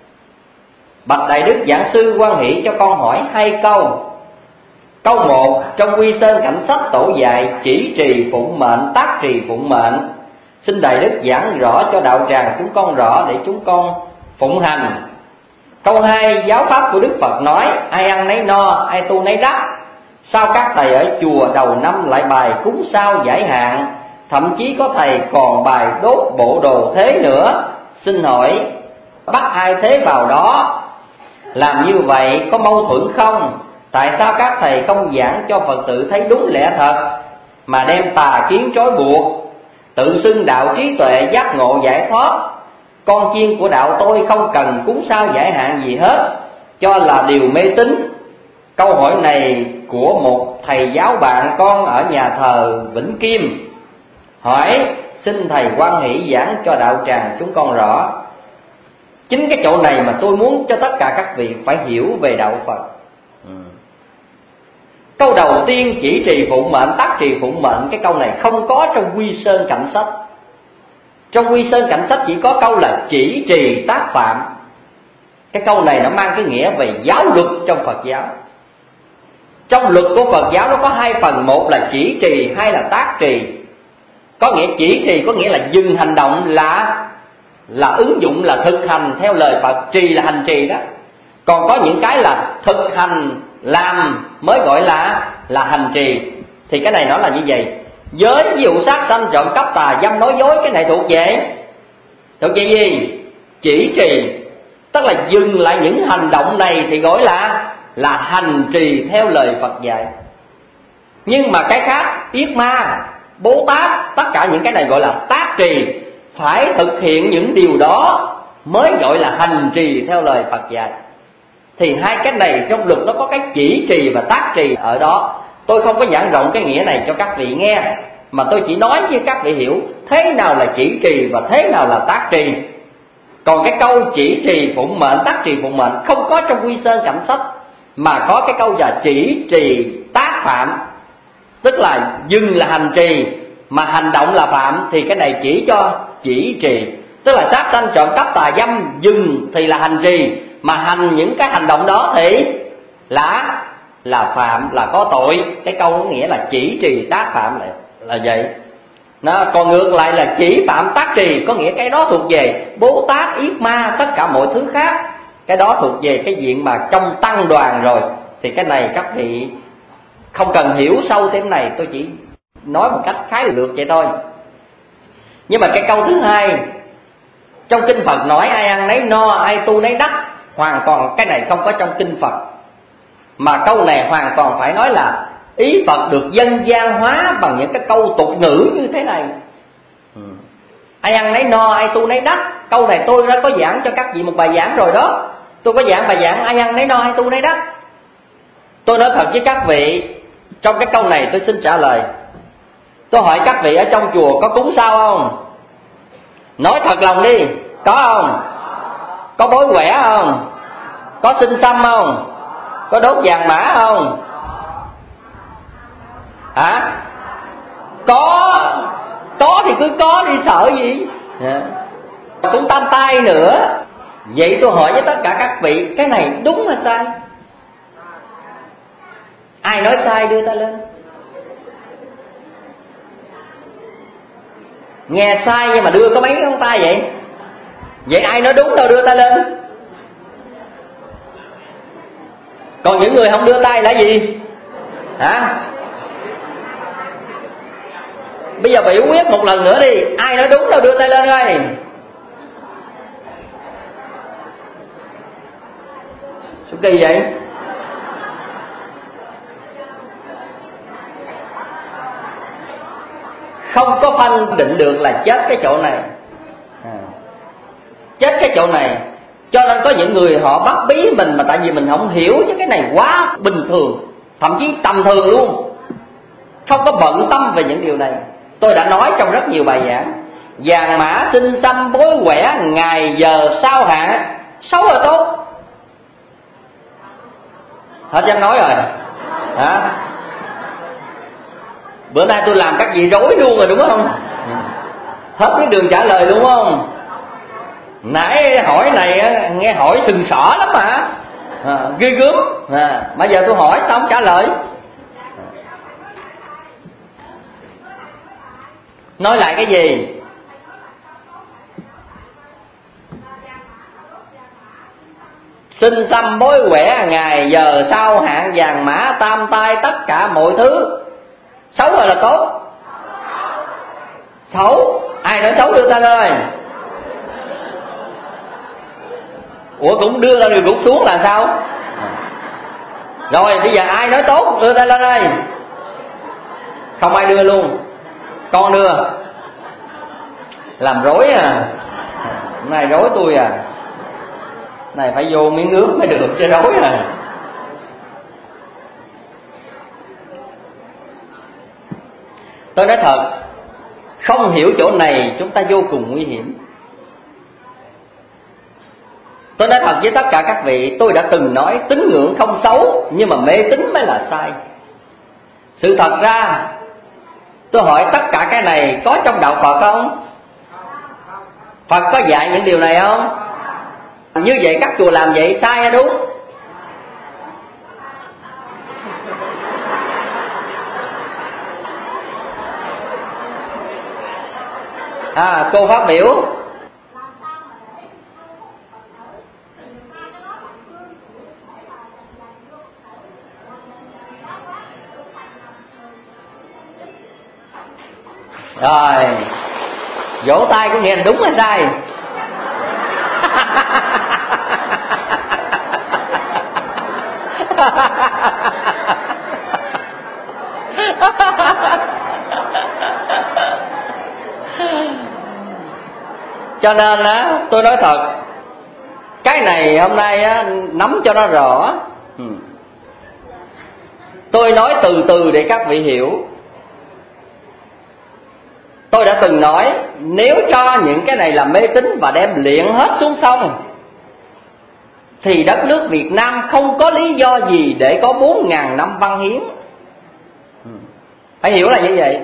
bạch Đại Đức Giảng Sư hoan hỷ cho con hỏi 2 câu. Câu 1, trong Quy Sơn Cảnh Sách tổ dạy chỉ trì phụng mệnh, tác trì phụng mệnh. Xin Đại Đức giảng rõ cho đạo tràng chúng con rõ để chúng con phụng hành. Câu 2, giáo pháp của Đức Phật nói ai ăn nấy no, ai tu nấy đắc. Sao các thầy ở chùa đầu năm lại bài cúng sao giải hạn, thậm chí có thầy còn bài đốt bộ đồ thế nữa. Xin hỏi bắt ai thế vào đó? Làm như vậy có mâu thuẫn không? Tại sao các thầy không giảng cho Phật tử thấy đúng lẽ thật, mà đem tà kiến trói buộc, tự xưng đạo trí tuệ giác ngộ giải thoát? Con chiên của đạo tôi không cần cúng sao giải hạn gì hết, cho là điều mê tín. Câu hỏi này của một thầy giáo bạn con ở nhà thờ Vĩnh Kim. Hỏi xin thầy hoan hỷ giảng cho đạo tràng chúng con rõ. Chính cái chỗ này mà tôi muốn cho tất cả các vị phải hiểu về đạo Phật. Câu đầu tiên chỉ trì phụng mệnh, tác trì phụng mệnh, cái câu này không có trong Quy Sơn Cảnh Sách. Trong Quy Sơn Cảnh Sách chỉ có câu là chỉ trì tác phạm. Cái câu này nó mang cái nghĩa về giáo luật trong Phật giáo. Trong luật của Phật giáo nó có 2 phần, một là chỉ trì, hai là tác trì. Có nghĩa chỉ trì có nghĩa là dừng hành động, là ứng dụng, là thực hành theo lời Phật. Trì là hành trì đó. Còn có những cái là thực hành làm mới gọi là hành trì. Thì cái này nó là như vậy. Giới ví dụ sát sanh, trộm cắp, tà dâm, nói dối, cái này thuộc về gì? Chỉ trì. Tức là dừng lại những hành động này thì gọi là hành trì theo lời Phật dạy. Nhưng mà cái khác, yết ma, Bố Tát, tất cả những cái này gọi là tác trì. Phải thực hiện những điều đó mới gọi là hành trì theo lời Phật dạy. Thì 2 cái này trong luật nó có cái chỉ trì và tác trì ở đó. Tôi không có giảng rộng cái nghĩa này cho các vị nghe, mà tôi chỉ nói với các vị hiểu thế nào là chỉ trì và thế nào là tác trì. Còn cái câu chỉ trì phụng mệnh, tác trì phụng mệnh không có trong Quy Sơn Cảnh Sách, mà có cái câu là chỉ trì tác phạm. Tức là dừng là hành trì, mà hành động là phạm, thì cái này chỉ cho chỉ trì. Tức là sát sanh, trộm cắp, tà dâm, dừng thì là hành trì, mà hành những cái hành động đó thì là phạm, là có tội. Cái câu có nghĩa là chỉ trì tác phạm là vậy. Còn ngược lại là chỉ phạm tác trì, có nghĩa cái đó thuộc về Bố Tát, yết ma, tất cả mọi thứ khác. Cái đó thuộc về cái diện mà trong tăng đoàn rồi. Thì cái này các vị không cần hiểu sâu thêm này, tôi chỉ nói một cách khái lược vậy thôi. Nhưng mà cái câu thứ 2 trong kinh Phật nói ai ăn nấy no, ai tu nấy đắc, hoàn toàn cái này không có trong kinh Phật. Mà câu này hoàn toàn phải nói là ý Phật được dân gian hóa bằng những cái câu tục ngữ như thế này. Ai ăn nấy no, ai tu nấy đắc. Câu này tôi đã có giảng cho các vị một bài giảng rồi đó. Tôi có giảng bài giảng ai ăn nấy no, ai tu nấy đắc. Tôi nói thật với các vị, trong cái câu này tôi xin trả lời. Tôi hỏi các vị ở trong chùa có cúng sao không? Nói thật lòng đi, có không? Có bói quẻ không? Có xin xăm không? Có đốt vàng mã không? Hả? Có thì cứ có đi, sợ gì? Cũng tam tai nữa. Vậy tôi hỏi với tất cả các vị, cái này đúng hay sai? Ai nói sai đưa tay lên. Nghe sai nhưng mà đưa có mấy ngón tay vậy? Vậy ai nói đúng đâu đưa tay lên? Còn những người không đưa tay là gì? Hả? Bây giờ biểu quyết một lần nữa đi, ai nói đúng đâu đưa tay lên coi. Sao kỳ vậy? Không có phân định được là chết cái chỗ này, chết cái chỗ này. Cho nên có những người họ bắt bí mình mà tại vì mình không hiểu chứ cái này quá bình thường, thậm chí tầm thường luôn, không có bận tâm về những điều này. Tôi đã nói trong rất nhiều bài giảng, vàng mã sinh xăm bối quẻ ngày giờ sao hạn, xấu là tốt. Hết dám nói rồi hả? Bữa nay tôi làm các vị rối luôn rồi đúng không? Hết cái đường trả lời đúng không? Nãy hỏi này nghe hỏi sừng sỏ lắm mà, ghê gớm. Mà giờ tôi hỏi tao không trả lời. Nói lại cái gì? Sinh xăm bối quẻ ngày giờ sao hạn, vàng mã tam tai tất cả mọi thứ. Xấu rồi là tốt? Xấu. Ai nói xấu đưa ta rồi? Ủa cũng đưa ra rồi gục xuống là sao? Rồi bây giờ ai nói tốt đưa tay lên đây. Không ai đưa luôn. Con đưa. Làm rối à. Này rối tôi à. Này phải vô miếng nước mới được chứ rối à. Tôi nói thật, không hiểu chỗ này chúng ta vô cùng nguy hiểm. Tôi nói thật với tất cả các vị, tôi đã từng nói tín ngưỡng không xấu, nhưng mà mê tín mới là sai. Sự thật ra, tôi hỏi tất cả cái này có trong đạo Phật không? Phật có dạy những điều này không? Như vậy các chùa làm vậy sai hay đúng? Cô phát biểu. Rồi, vỗ tay có nghĩa là đúng hay sai? Cho nên á, tôi nói thật, cái này hôm nay á, nắm cho nó rõ. Tôi nói từ từ để các vị hiểu. Tôi đã từng nói, nếu cho những cái này là mê tín và đem luyện hết xuống sông, thì đất nước Việt Nam không có lý do gì để có 4.000 năm văn hiến. Phải hiểu là như vậy.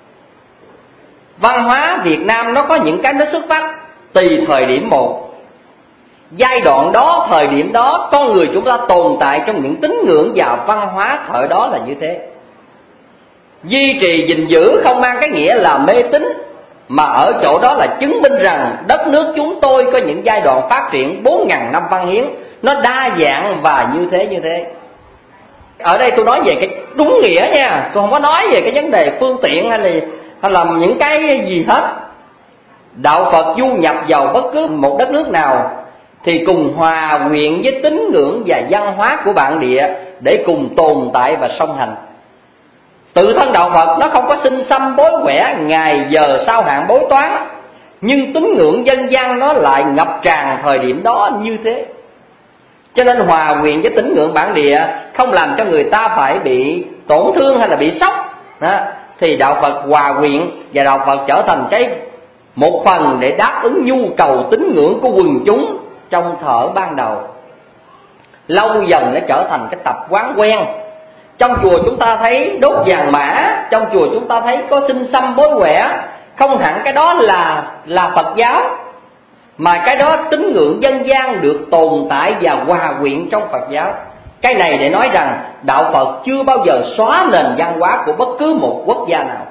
Văn hóa Việt Nam nó có những cái nó xuất phát tùy thời điểm một. Giai đoạn đó, thời điểm đó, con người chúng ta tồn tại trong những tín ngưỡng và văn hóa thời đó là như thế. Duy trì gìn giữ không mang cái nghĩa là mê tín, mà ở chỗ đó là chứng minh rằng đất nước chúng tôi có những giai đoạn phát triển 4.000 năm văn hiến, nó đa dạng và như thế. Ở đây tôi nói về cái đúng nghĩa nha, tôi không có nói về cái vấn đề phương tiện hay là những cái gì hết. Đạo Phật du nhập vào bất cứ một đất nước nào thì cùng hòa quyện với tín ngưỡng và văn hóa của bản địa để cùng tồn tại và song hành. Tự thân đạo Phật nó không có sinh xăm bối quẻ ngày giờ sao hạn bối toán, nhưng tín ngưỡng dân gian nó lại ngập tràn thời điểm đó như thế. Cho nên hòa quyện với tín ngưỡng bản địa không làm cho người ta phải bị tổn thương hay là bị sốc đó. Thì đạo Phật hòa quyện và đạo Phật trở thành cái một phần để đáp ứng nhu cầu tín ngưỡng của quần chúng trong thời ban đầu. Lâu dần nó trở thành cái tập quán quen. Trong chùa chúng ta thấy đốt vàng mã, trong chùa chúng ta thấy có sinh xăm bối quẻ, không hẳn cái đó là Phật giáo. mà cái đó tín ngưỡng dân gian được tồn tại và hòa quyện trong Phật giáo. Cái này để nói rằng đạo Phật chưa bao giờ xóa nền văn hóa của bất cứ một quốc gia nào.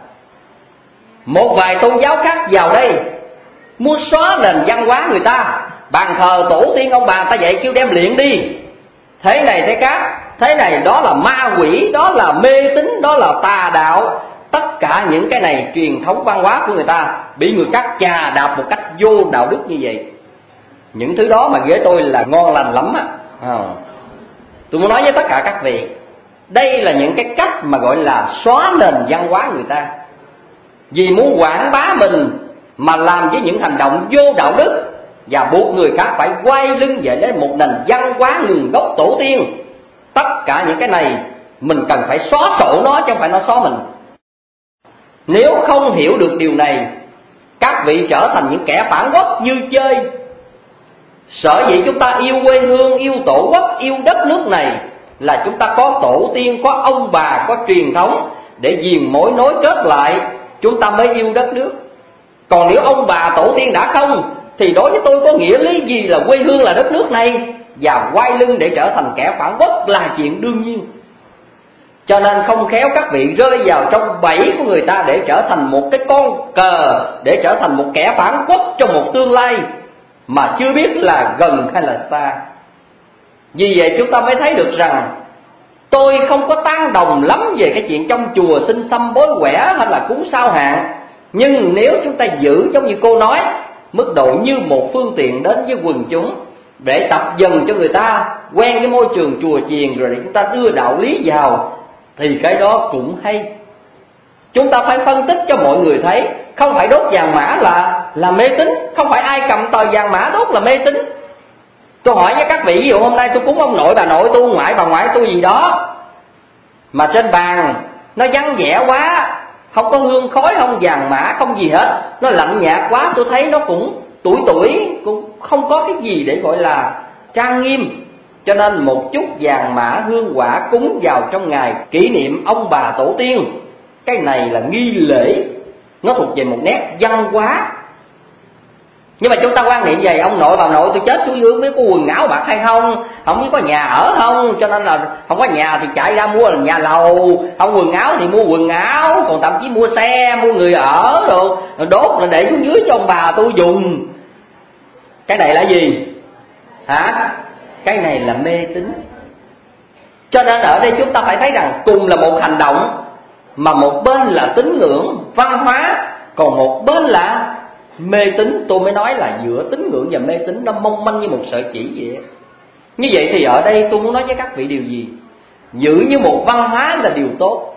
Một vài tôn giáo khác vào đây muốn xóa nền văn hóa người ta, bàn thờ tổ tiên ông bà ta dạy kêu đem luyện đi, thế này thế khác, thế này đó là ma quỷ, đó là mê tín, đó là tà đạo. Tất cả những cái này truyền thống văn hóa của người ta bị người khác chà đạp một cách vô đạo đức như vậy. Những thứ đó mà ghế tôi là ngon lành lắm á. Tôi muốn nói với tất cả các vị, đây là những cái cách mà gọi là xóa nền văn hóa người ta. Vì muốn quảng bá mình mà làm với những hành động vô đạo đức và buộc người khác phải quay lưng về đến một nền văn hóa nguồn gốc tổ tiên. Tất cả những cái này mình cần phải xóa sổ nó chứ không phải nó xóa mình. Nếu không hiểu được điều này, các vị trở thành những kẻ phản quốc như chơi. Sở dĩ chúng ta yêu quê hương, yêu tổ quốc, yêu đất nước này là chúng ta có tổ tiên, có ông bà, có truyền thống để diền mối nối kết lại, chúng ta mới yêu đất nước. Còn nếu ông bà tổ tiên đã không, thì đối với tôi có nghĩa lý gì là quê hương là đất nước này? Và quay lưng để trở thành kẻ phản quốc là chuyện đương nhiên. Cho nên không khéo các vị rơi vào trong bẫy của người ta để trở thành một cái con cờ, để trở thành một kẻ phản quốc trong một tương lai mà chưa biết là gần hay là xa. Vì vậy chúng ta mới thấy được rằng tôi không có tán đồng lắm về cái chuyện trong chùa xin xăm bói quẻ hay là cúng sao hạn. Nhưng nếu chúng ta giữ giống như cô nói, mức độ như một phương tiện đến với quần chúng để tập dần cho người ta quen cái môi trường chùa chiền, rồi để chúng ta đưa đạo lý vào, thì cái đó cũng hay. Chúng ta phải phân tích cho mọi người thấy, không phải đốt vàng mã là mê tín, không phải ai cầm tờ vàng mã đốt là mê tín. Tôi hỏi với các vị, ví dụ hôm nay tôi cúng ông nội bà nội tôi, ngoại bà ngoại tôi gì đó, mà trên bàn nó vắng vẻ quá, không có hương khói, không vàng mã, không gì hết, nó lạnh nhạt quá, tôi thấy nó cũng tuổi cũng không có cái gì để gọi là trang nghiêm. Cho nên một chút vàng mã hương quả cúng vào trong ngày kỷ niệm ông bà tổ tiên, cái này là nghi lễ, nó thuộc về một nét văn hóa. Nhưng mà chúng ta quan niệm vậy, ông nội bà nội tôi chết xuống dưới biết có quần áo mặc hay không, không biết có nhà ở không, cho nên là không có nhà thì chạy ra mua nhà lầu, không quần áo thì mua quần áo, còn thậm chí mua xe, mua người ở rồi đốt là để xuống dưới cho ông bà tôi dùng. Cái này là gì hả? Cái này là mê tín. Cho nên ở đây chúng ta phải thấy rằng cùng là một hành động, mà một bên là tín ngưỡng văn hóa, còn một bên là mê tín. Tôi mới nói là giữa tín ngưỡng và mê tín nó mong manh như một sợi chỉ vậy. Như vậy thì ở đây tôi muốn nói với các vị điều gì? Giữ như một văn hóa là điều tốt.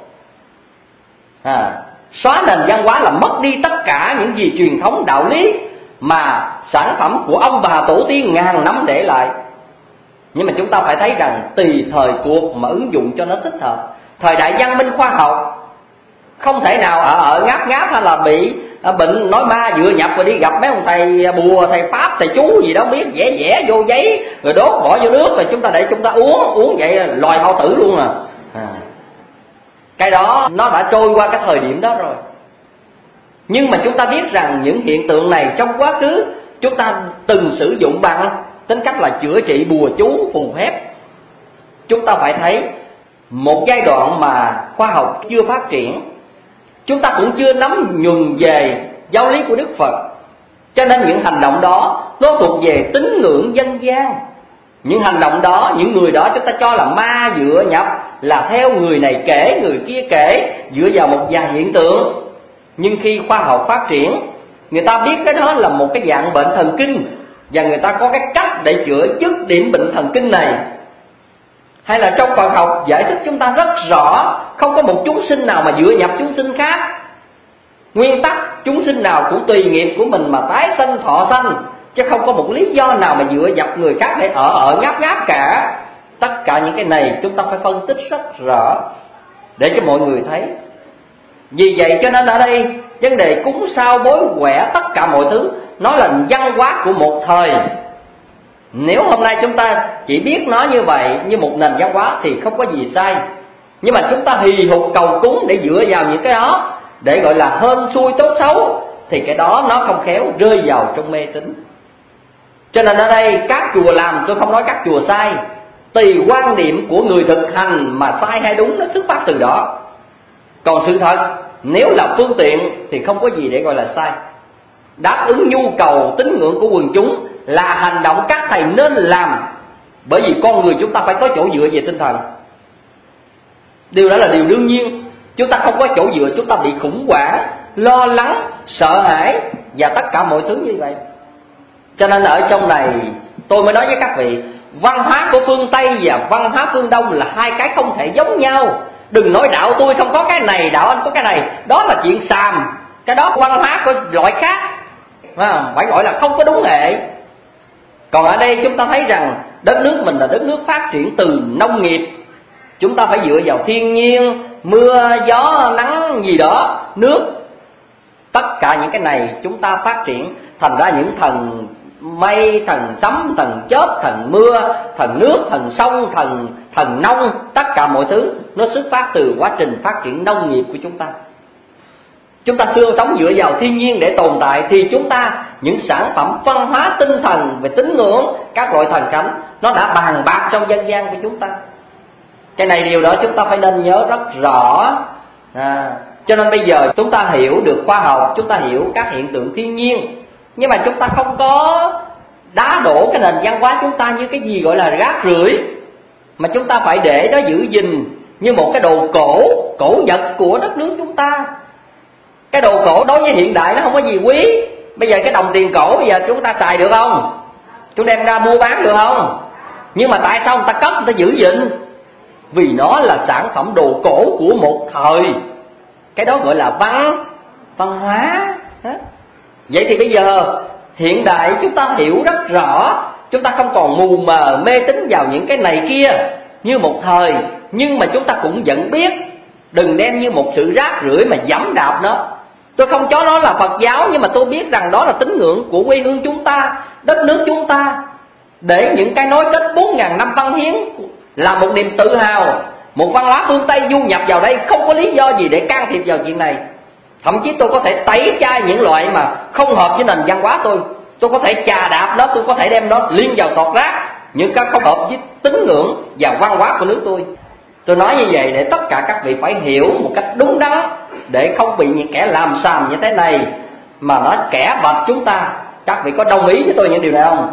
Xóa nền văn hóa là mất đi tất cả những gì truyền thống đạo lý mà sản phẩm của ông bà tổ tiên ngàn năm để lại. Nhưng mà chúng ta phải thấy rằng tùy thời cuộc mà ứng dụng cho nó thích hợp. Thời đại văn minh khoa học không thể nào ở ngáp hay là bị bệnh nói ma vừa nhập rồi đi gặp mấy ông thầy bùa, thầy pháp, thầy chú gì đó biết vẽ vô giấy rồi đốt bỏ vô nước rồi chúng ta để chúng ta uống vậy loài bao tử luôn à. Cái đó nó đã trôi qua cái thời điểm đó rồi. Nhưng mà chúng ta biết rằng những hiện tượng này trong quá khứ chúng ta từng sử dụng bằng tính cách là chữa trị bùa chú phù phép. Chúng ta phải thấy một giai đoạn mà khoa học chưa phát triển, chúng ta cũng chưa nắm nhuần về giáo lý của Đức Phật, cho nên những hành động đó nó thuộc về tín ngưỡng dân gian. Những hành động đó, những người đó chúng ta cho là ma dựa nhập, là theo người này kể, người kia kể, dựa vào một vài hiện tượng. Nhưng khi khoa học phát triển, người ta biết cái đó là một cái dạng bệnh thần kinh, và người ta có cái cách để chữa dứt điểm bệnh thần kinh này. Hay là trong Phật học giải thích chúng ta rất rõ, không có một chúng sinh nào mà dựa nhập chúng sinh khác. Nguyên tắc chúng sinh nào cũng tùy nghiệp của mình mà tái sanh thọ sanh, chứ không có một lý do nào mà dựa nhập người khác để ở ngáp cả. Tất cả những cái này chúng ta phải phân tích rất rõ để cho mọi người thấy. Vì vậy cho nên ở đây vấn đề cúng sao bói quẻ tất cả mọi thứ nó là văn hóa của một thời. Nếu hôm nay chúng ta chỉ biết nó như vậy, như một nền văn hóa thì không có gì sai. Nhưng mà chúng ta hì hục cầu cúng để dựa vào những cái đó để gọi là hên xui tốt xấu, thì cái đó nó không khéo rơi vào trong mê tín. Cho nên ở đây các chùa làm, tôi không nói các chùa sai, tùy quan điểm của người thực hành mà sai hay đúng nó xuất phát từ đó. Còn sự thật nếu là phương tiện thì không có gì để gọi là sai. Đáp ứng nhu cầu tín ngưỡng của quần chúng là hành động các thầy nên làm, bởi vì con người chúng ta phải có chỗ dựa về tinh thần. Điều đó là điều đương nhiên. Chúng ta không có chỗ dựa, chúng ta bị khủng hoảng, lo lắng, sợ hãi và tất cả mọi thứ như vậy. Cho nên ở trong này tôi mới nói với các vị, văn hóa của phương Tây và văn hóa phương Đông là hai cái không thể giống nhau. Đừng nói đạo tôi không có cái này, đạo anh có cái này, đó là chuyện xàm. Cái đó văn hóa của loại khác, phải gọi là không có đúng hệ. Còn ở đây chúng ta thấy rằng đất nước mình là đất nước phát triển từ nông nghiệp. Chúng ta phải dựa vào thiên nhiên, mưa, gió, nắng gì đó, nước. Tất cả những cái này chúng ta phát triển thành ra những thần mây, thần sấm, thần chớp, thần mưa, thần nước, thần sông, thần nông. Tất cả mọi thứ nó xuất phát từ quá trình phát triển nông nghiệp của chúng ta. Chúng ta xưa sống dựa vào thiên nhiên để tồn tại, thì chúng ta những sản phẩm văn hóa tinh thần về tín ngưỡng, các loại thần thánh nó đã bàn bạc trong dân gian của chúng ta. Cái này điều đó chúng ta phải nên nhớ rất rõ. Cho nên bây giờ chúng ta hiểu được khoa học, chúng ta hiểu các hiện tượng thiên nhiên, nhưng mà chúng ta không có đá đổ cái nền văn hóa chúng ta như cái gì gọi là rác rưởi, mà chúng ta phải để đó giữ gìn như một cái đồ cổ vật của đất nước chúng ta. Cái đồ cổ đối với hiện đại nó không có gì quý. Bây giờ cái đồng tiền cổ bây giờ chúng ta xài được không? Chúng đem ra mua bán được không? Nhưng mà tại sao người ta cất, người ta giữ gìn? Vì nó là sản phẩm đồ cổ của một thời. Cái đó gọi là văn hóa. Vậy thì bây giờ hiện đại chúng ta hiểu rất rõ, chúng ta không còn mù mờ mê tín vào những cái này kia như một thời. Nhưng mà chúng ta cũng vẫn biết đừng đem như một sự rác rưởi mà giẫm đạp nó. Tôi không cho nó là Phật giáo, nhưng mà tôi biết rằng đó là tín ngưỡng của quê hương chúng ta, đất nước chúng ta. Để những cái nối kết 4.000 năm văn hiến là một niềm tự hào. Một văn hóa phương Tây du nhập vào đây, không có lý do gì để can thiệp vào chuyện này. Thậm chí tôi có thể tẩy chay những loại mà không hợp với nền văn hóa tôi có thể chà đạp nó, tôi có thể đem nó liên vào sọt rác, những cái không hợp với tín ngưỡng và văn hóa của nước tôi. Tôi nói như vậy để tất cả các vị phải hiểu một cách đúng đắn, để không bị những kẻ làm xàm như thế này mà nó kẻ bạch chúng ta. Các vị có đồng ý với tôi những điều này không?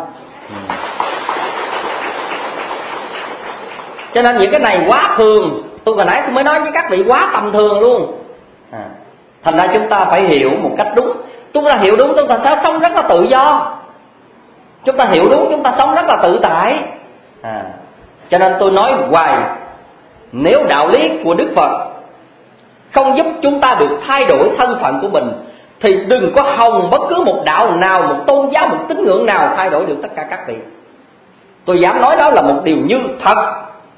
Cho nên những cái này quá thường. Tôi hồi nãy tôi mới nói với các vị quá tầm thường luôn. Thành ra chúng ta phải hiểu một cách đúng. Chúng ta hiểu đúng, chúng ta sẽ sống rất là tự do. Chúng ta hiểu đúng, chúng ta sống rất là tự tại. Cho nên tôi nói hoài, nếu đạo lý của Đức Phật không giúp chúng ta được thay đổi thân phận của mình, thì đừng có hòng bất cứ một đạo nào, một tôn giáo, một tín ngưỡng nào thay đổi được tất cả các vị. Tôi dám nói đó là một điều như thật.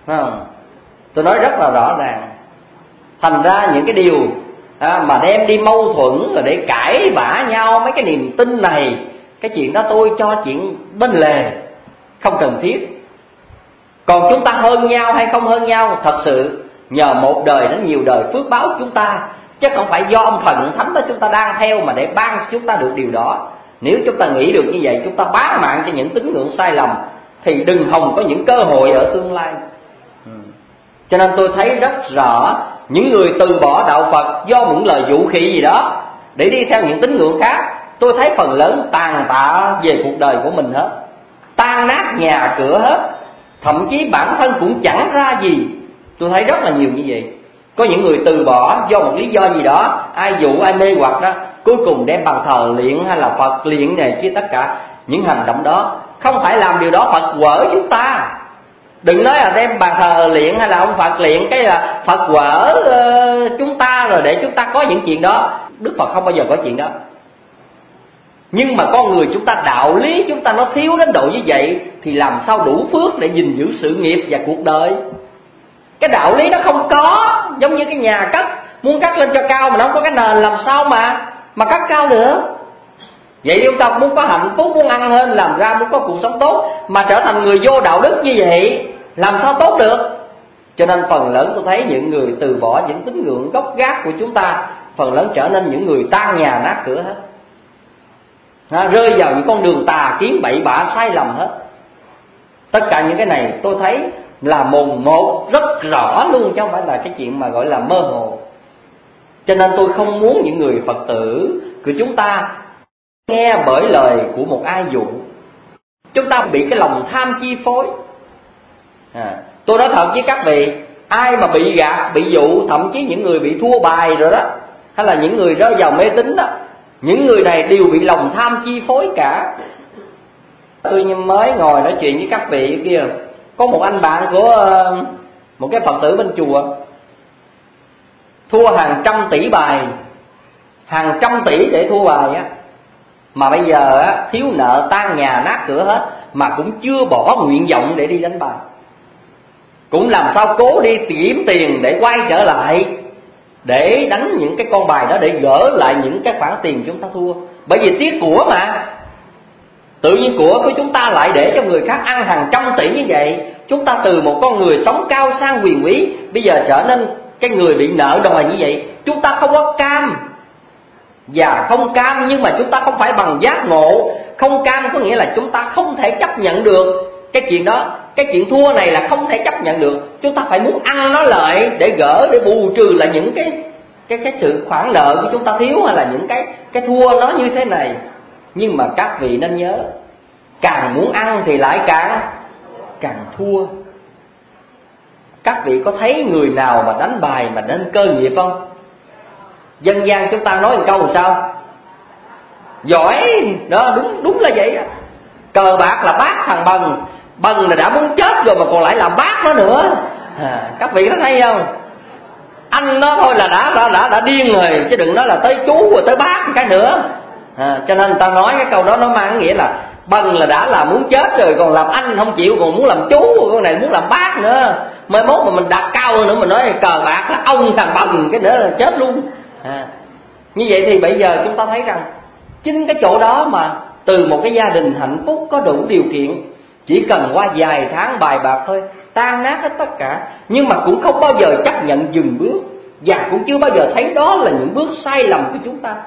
Tôi nói rất là rõ ràng. Thành ra những cái điều mà đem đi mâu thuẫn rồi để cãi vã nhau mấy cái niềm tin này, cái chuyện đó tôi cho chuyện bên lề, không cần thiết. Còn chúng ta hơn nhau hay không hơn nhau, thật sự nhờ một đời đến nhiều đời phước báo chúng ta, chứ không phải do ông thần thánh đó chúng ta đang theo mà để ban cho chúng ta được điều đó. Nếu chúng ta nghĩ được như vậy, chúng ta bán mạng cho những tín ngưỡng sai lầm, thì đừng hòng có những cơ hội ở tương lai. Cho nên tôi thấy rất rõ những người từ bỏ đạo Phật do những lời dụ khỉ gì đó để đi theo những tín ngưỡng khác, tôi thấy phần lớn tàn tạ về cuộc đời của mình hết, tan nát nhà cửa hết, thậm chí bản thân cũng chẳng ra gì. Tôi thấy rất là nhiều như vậy. Có những người từ bỏ do một lý do gì đó, ai dụ ai mê hoặc đó, cuối cùng đem bàn thờ liện hay là Phật liện này kia, tất cả những hành động đó không phải làm điều đó Phật quở chúng ta. Đừng nói là đem bàn thờ liện hay là ông Phật liện cái là Phật quở chúng ta rồi để chúng ta có những chuyện đó. Đức Phật không bao giờ có chuyện đó. Nhưng mà con người chúng ta, đạo lý chúng ta nó thiếu đến độ như vậy, thì làm sao đủ phước để gìn giữ sự nghiệp và cuộc đời. Cái đạo lý nó không có. Giống như cái nhà cất, muốn cất lên cho cao mà nó không có cái nền, làm sao mà cất cao được. Vậy chúng ta muốn có hạnh phúc, muốn ăn hơn, làm ra muốn có cuộc sống tốt, mà trở thành người vô đạo đức như vậy, làm sao tốt được. Cho nên phần lớn tôi thấy những người từ bỏ những tín ngưỡng gốc gác của chúng ta, phần lớn trở nên những người tan nhà nát cửa hết. rơi vào những con đường tà kiến bậy bạ sai lầm hết. Tất cả những cái này tôi thấy là mồn một rất rõ luôn, chứ không phải là cái chuyện mà gọi là mơ hồ. Cho nên tôi không muốn những người Phật tử của chúng ta nghe bởi lời của một ai dụ, chúng ta bị cái lòng tham chi phối. Tôi nói thật với các vị, ai mà bị gạt, bị dụ, thậm chí những người bị thua bài rồi đó, hay là những người rơi vào mê tín đó, những người này đều bị lòng tham chi phối cả. Tôi mới ngồi nói chuyện với các vị kia, có một anh bạn của một cái Phật tử bên chùa thua hàng trăm tỷ bài, hàng trăm tỷ để thua bài á, mà bây giờ á, thiếu nợ tan nhà nát cửa hết, mà cũng chưa bỏ nguyện vọng để đi đánh bài, cũng làm sao cố đi kiếm tiền để quay trở lại, để đánh những cái con bài đó, để gỡ lại những cái khoản tiền chúng ta thua. Bởi vì tiếc của mà, tự nhiên của chúng ta lại để cho người khác ăn hàng trăm tỷ như vậy. Chúng ta từ một con người sống cao sang quyền quý, bây giờ trở nên cái người bị nợ đòi như vậy. Chúng ta không có cam, và không cam nhưng mà chúng ta không phải bằng giác ngộ. Không cam có nghĩa là chúng ta không thể chấp nhận được cái chuyện đó, cái chuyện thua này là không thể chấp nhận được. Chúng ta phải muốn ăn nó lại để gỡ, để bù trừ lại những cái sự khoản nợ của chúng ta thiếu, hay là những cái thua nó như thế này. Nhưng mà các vị nên nhớ, càng muốn ăn thì lại càng thua. Các vị có thấy người nào mà đánh bài mà nên cơ nghiệp không? Dân gian chúng ta nói một câu làm sao? Giỏi đó, đúng là vậy á. Cờ bạc là bác thằng Bần, Bần là đã muốn chết rồi mà còn lại làm bác nó nữa. Các vị có thấy không? Anh nó thôi là đã điên rồi, chứ đừng nói là tới chú rồi tới bác cái nữa. Cho nên người ta nói cái câu đó nó mang nghĩa là Bần là đã là muốn chết rồi, còn làm anh không chịu, còn muốn làm chú, con này muốn làm bác nữa. Mai mốt mà mình đặt cao hơn nữa, mình nói cờ bạc là ông thằng Bần cái nữa là chết luôn. Như vậy thì bây giờ chúng ta thấy rằng chính cái chỗ đó mà từ một cái gia đình hạnh phúc có đủ điều kiện, chỉ cần qua vài tháng bài bạc thôi tan nát hết tất cả, nhưng mà cũng không bao giờ chấp nhận dừng bước, và cũng chưa bao giờ thấy đó là những bước sai lầm của chúng ta.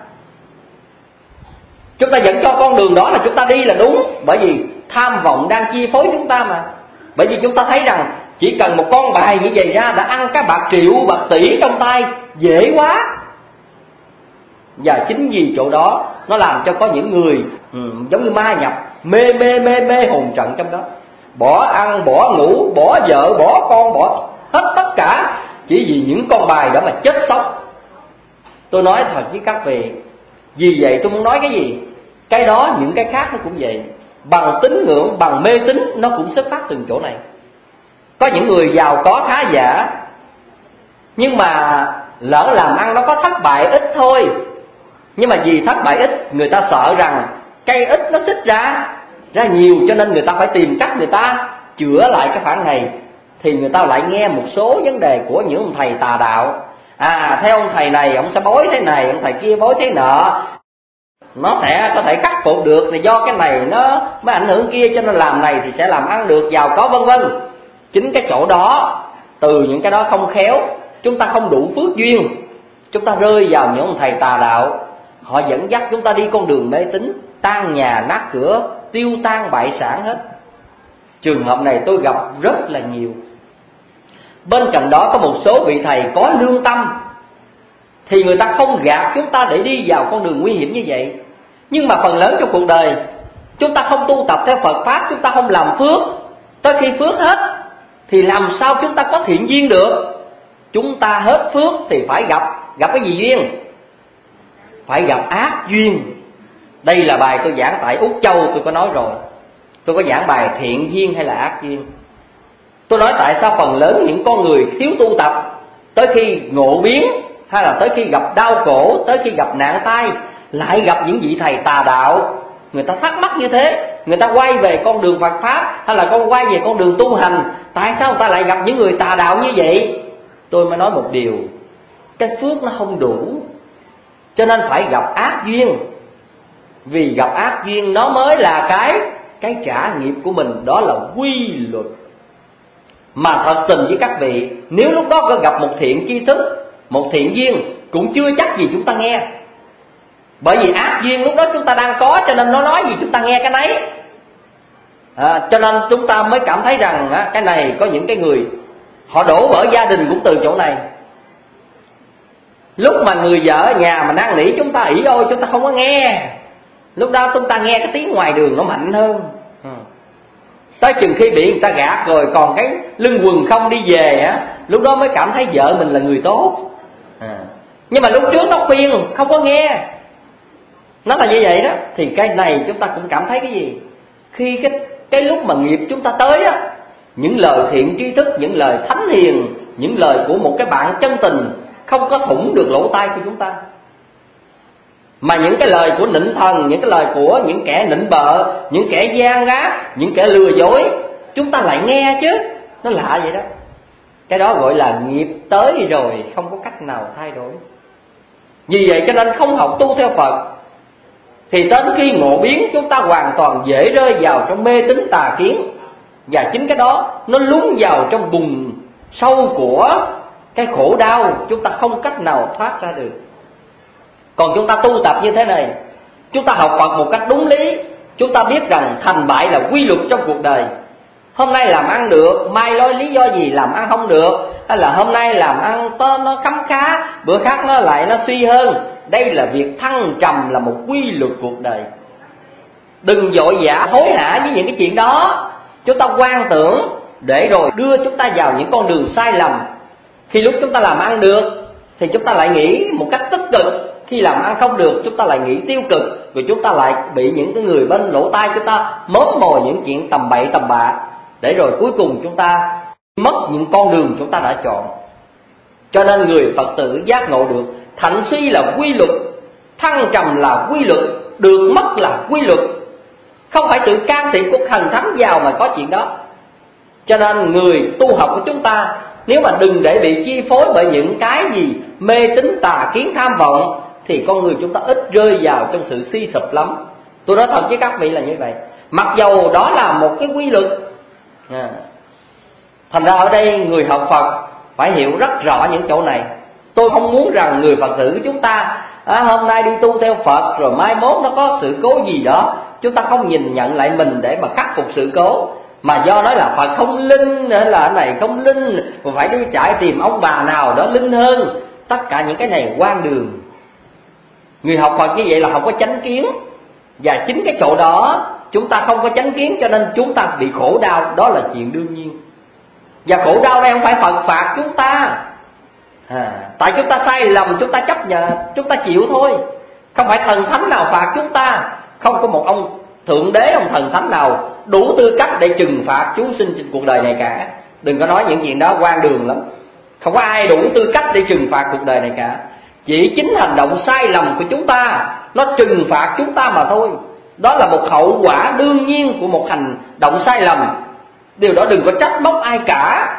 Chúng ta dẫn cho con đường đó là chúng ta đi là đúng, bởi vì tham vọng đang chi phối chúng ta mà. Bởi vì chúng ta thấy rằng chỉ cần một con bài như vậy ra đã ăn cái bạc triệu, bạc tỷ trong tay dễ quá. Và chính vì chỗ đó nó làm cho có những người giống như ma nhập, mê hồn trận trong đó, bỏ ăn, bỏ ngủ, bỏ vợ, bỏ con, bỏ hết tất cả chỉ vì những con bài đó mà chết sốc. Tôi nói thật với các vị, vì vậy tôi muốn nói cái gì? Cái đó những cái khác nó cũng vậy. Bằng tín ngưỡng, bằng mê tín nó cũng xuất phát từ chỗ này. Có những người giàu có khá giả, nhưng mà lỡ làm ăn nó có thất bại ít thôi. Nhưng mà vì thất bại ít, người ta sợ rằng cây ít nó xích ra nhiều, cho nên người ta phải tìm cách người ta chữa lại cái khoản này. Thì người ta lại nghe một số vấn đề của những ông thầy tà đạo. Theo ông thầy này ông sẽ bói thế này, ông thầy kia bói thế nọ, nó sẽ có thể khắc phục được, thì do cái này nó mới ảnh hưởng kia, cho nên làm này thì sẽ làm ăn được, giàu có vân vân. Chính cái chỗ đó, từ những cái đó không khéo, chúng ta không đủ phước duyên, chúng ta rơi vào những ông thầy tà đạo. Họ dẫn dắt chúng ta đi con đường mê tín, tan nhà nát cửa, tiêu tan bại sản hết. Trường hợp này tôi gặp rất là nhiều. Bên cạnh đó có một số vị thầy có lương tâm, thì người ta không gạt chúng ta để đi vào con đường nguy hiểm như vậy. Nhưng mà phần lớn trong cuộc đời chúng ta không tu tập theo Phật Pháp, chúng ta không làm phước. Tới khi phước hết thì làm sao chúng ta có thiện duyên được? Chúng ta hết phước thì phải gặp cái gì duyên? Phải gặp ác duyên. Đây là bài tôi giảng tại Úc Châu, tôi có nói rồi. Tôi có giảng bài thiện duyên hay là ác duyên. Tôi nói tại sao phần lớn những con người thiếu tu tập, tới khi ngộ biến, hay là tới khi gặp đau khổ, tới khi gặp nạn tai, lại gặp những vị thầy tà đạo. Người ta thắc mắc như thế, người ta quay về con đường Phật Pháp, hay là quay về con đường tu hành. Tại sao người ta lại gặp những người tà đạo như vậy? Tôi mới nói một điều, cái phước nó không đủ, cho nên phải gặp ác duyên. Vì gặp ác duyên nó mới là cái trả nghiệp của mình, đó là quy luật. Mà thật tình với các vị, nếu lúc đó có gặp một thiện tri thức, một thiện duyên, cũng chưa chắc gì chúng ta nghe. Bởi vì ác duyên lúc đó chúng ta đang có, cho nên nó nói gì chúng ta nghe cái nấy. Cho nên chúng ta mới cảm thấy rằng cái này có những cái người họ đổ vỡ gia đình cũng từ chỗ này. Lúc mà người vợ ở nhà mà năn nỉ chúng ta ỷ ôi, chúng ta không có nghe. Lúc đó chúng ta nghe cái tiếng ngoài đường nó mạnh hơn. Tới chừng khi bị người ta gạt rồi còn cái lưng quần không đi về á, lúc đó mới cảm thấy vợ mình là người tốt. Nhưng mà lúc trước nó khuyên không có nghe, nó là như vậy đó. Thì cái này chúng ta cũng cảm thấy cái gì? Khi cái lúc mà nghiệp chúng ta tới á, những lời thiện tri thức, những lời thánh hiền, những lời của một cái bạn chân tình không có thủng được lỗ tai của chúng ta. Mà những cái lời của nịnh thần, những cái lời của những kẻ nịnh bợ, những kẻ gian ác, những kẻ lừa dối, chúng ta lại nghe chứ. Nó lạ vậy đó. Cái đó gọi là nghiệp tới rồi, không có cách nào thay đổi. Vì vậy cho nên không học tu theo Phật thì đến khi ngộ biến chúng ta hoàn toàn dễ rơi vào trong mê tín tà kiến. Và chính cái đó nó lún vào trong bùn sâu của cái khổ đau, chúng ta không cách nào thoát ra được. Còn chúng ta tu tập như thế này, chúng ta học Phật một cách đúng lý, chúng ta biết rằng thành bại là quy luật trong cuộc đời. Hôm nay làm ăn được, mai nói lý do gì làm ăn không được, hay là hôm nay làm ăn nó khấm khá, bữa khác nó lại nó suy hơn. Đây là việc thăng trầm, là một quy luật cuộc đời. Đừng vội vã hối hả với những cái chuyện đó. Chúng ta quan tưởng để rồi đưa chúng ta vào những con đường sai lầm. Khi lúc chúng ta làm ăn được thì chúng ta lại nghĩ một cách tích cực, khi làm ăn không được chúng ta lại nghĩ tiêu cực, rồi chúng ta lại bị những cái người bên lỗ tai chúng ta mớm mồi những chuyện tầm bậy tầm bạ, để rồi cuối cùng chúng ta mất những con đường chúng ta đã chọn. Cho nên người Phật tử giác ngộ được thạnh suy là quy luật, thăng trầm là quy luật, được mất là quy luật. Không phải sự can thiệp của thần thánh vào mà có chuyện đó. Cho nên người tu học của chúng ta, nếu mà đừng để bị chi phối bởi những cái gì mê tín tà kiến tham vọng, thì con người chúng ta ít rơi vào trong sự suy sụp lắm. Tôi nói thật với các vị là như vậy. Mặc dầu đó là một cái quy luật. Thành ra ở đây người học Phật phải hiểu rất rõ những chỗ này. Tôi không muốn rằng người Phật tử của chúng ta hôm nay đi tu theo Phật rồi mai mốt nó có sự cố gì đó, chúng ta không nhìn nhận lại mình để mà khắc phục sự cố, mà do nói là Phật không linh, hay là này không linh, mà phải đi chạy tìm ông bà nào đó linh hơn. Tất cả những cái này hoang đường. Người học Phật như vậy là không có chánh kiến. Và chính cái chỗ đó chúng ta không có chánh kiến, cho nên chúng ta bị khổ đau. Đó là chuyện đương nhiên. Và khổ đau đây không phải Phật phạt chúng ta, tại chúng ta sai lầm, chúng ta chấp nhận, chúng ta chịu thôi. Không phải thần thánh nào phạt chúng ta. Không có một ông thượng đế, ông thần thánh nào đủ tư cách để trừng phạt chúng sinh trên cuộc đời này cả. Đừng có nói những chuyện đó hoang đường lắm. Không có ai đủ tư cách để trừng phạt cuộc đời này cả. Chỉ chính hành động sai lầm của chúng ta nó trừng phạt chúng ta mà thôi. Đó là một hậu quả đương nhiên của một hành động sai lầm. Điều đó đừng có trách móc ai cả.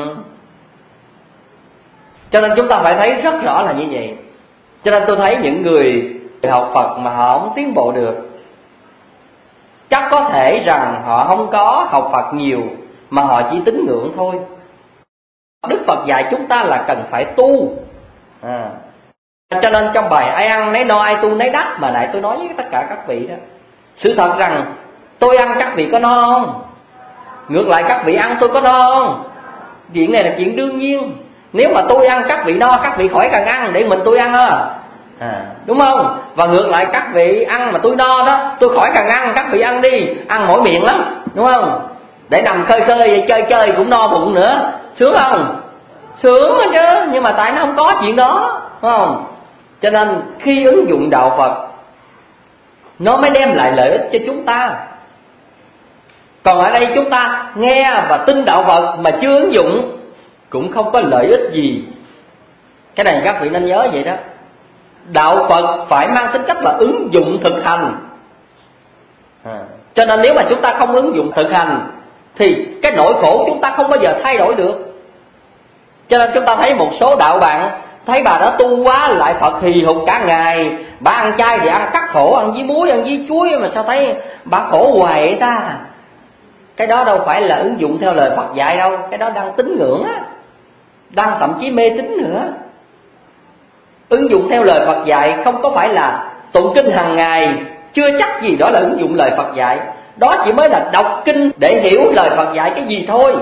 Cho nên chúng ta phải thấy rất rõ là như vậy. Cho nên tôi thấy những người học Phật mà họ không tiến bộ được, chắc có thể rằng họ không có học Phật nhiều, mà họ chỉ tín ngưỡng thôi. Đức Phật dạy chúng ta là cần phải tu. Cho nên trong bài ai ăn nấy no, ai tu nấy đắc mà nãy tôi nói với tất cả các vị đó, sự thật rằng tôi ăn các vị có no không? Ngược lại các vị ăn tôi có no không? Chuyện này là chuyện đương nhiên. Nếu mà tôi ăn các vị no, các vị khỏi cần ăn, để mình tôi ăn đúng không? Và ngược lại các vị ăn mà tôi no đó, tôi khỏi cần ăn, các vị ăn đi, ăn mỗi miệng lắm, đúng không? Để nằm khơi khơi chơi cũng no bụng nữa, sướng không? Sướng chứ, nhưng mà tại nó không có chuyện đó, đúng không? Cho nên khi ứng dụng đạo Phật, nó mới đem lại lợi ích cho chúng ta. Còn ở đây chúng ta nghe và tin đạo Phật mà chưa ứng dụng cũng không có lợi ích gì. Cái này các vị nên nhớ vậy đó. Đạo Phật phải mang tính cách là ứng dụng thực hành. Cho nên nếu mà chúng ta không ứng dụng thực hành thì cái nỗi khổ chúng ta không bao giờ thay đổi được. Cho nên chúng ta thấy một số đạo bạn, thấy bà đó tu quá lại Phật hì hục cả ngày, bà ăn chay thì ăn khắc khổ, ăn với muối, ăn với chuối, mà sao thấy bà khổ hoài vậy ta? Cái đó đâu phải là ứng dụng theo lời Phật dạy đâu. Cái đó đang tín ngưỡng á, đang thậm chí mê tín nữa. Ứng dụng theo lời Phật dạy không có phải là tụng kinh hàng ngày chưa chắc gì đó là ứng dụng lời Phật dạy. Đó chỉ mới là đọc kinh để hiểu lời Phật dạy cái gì thôi.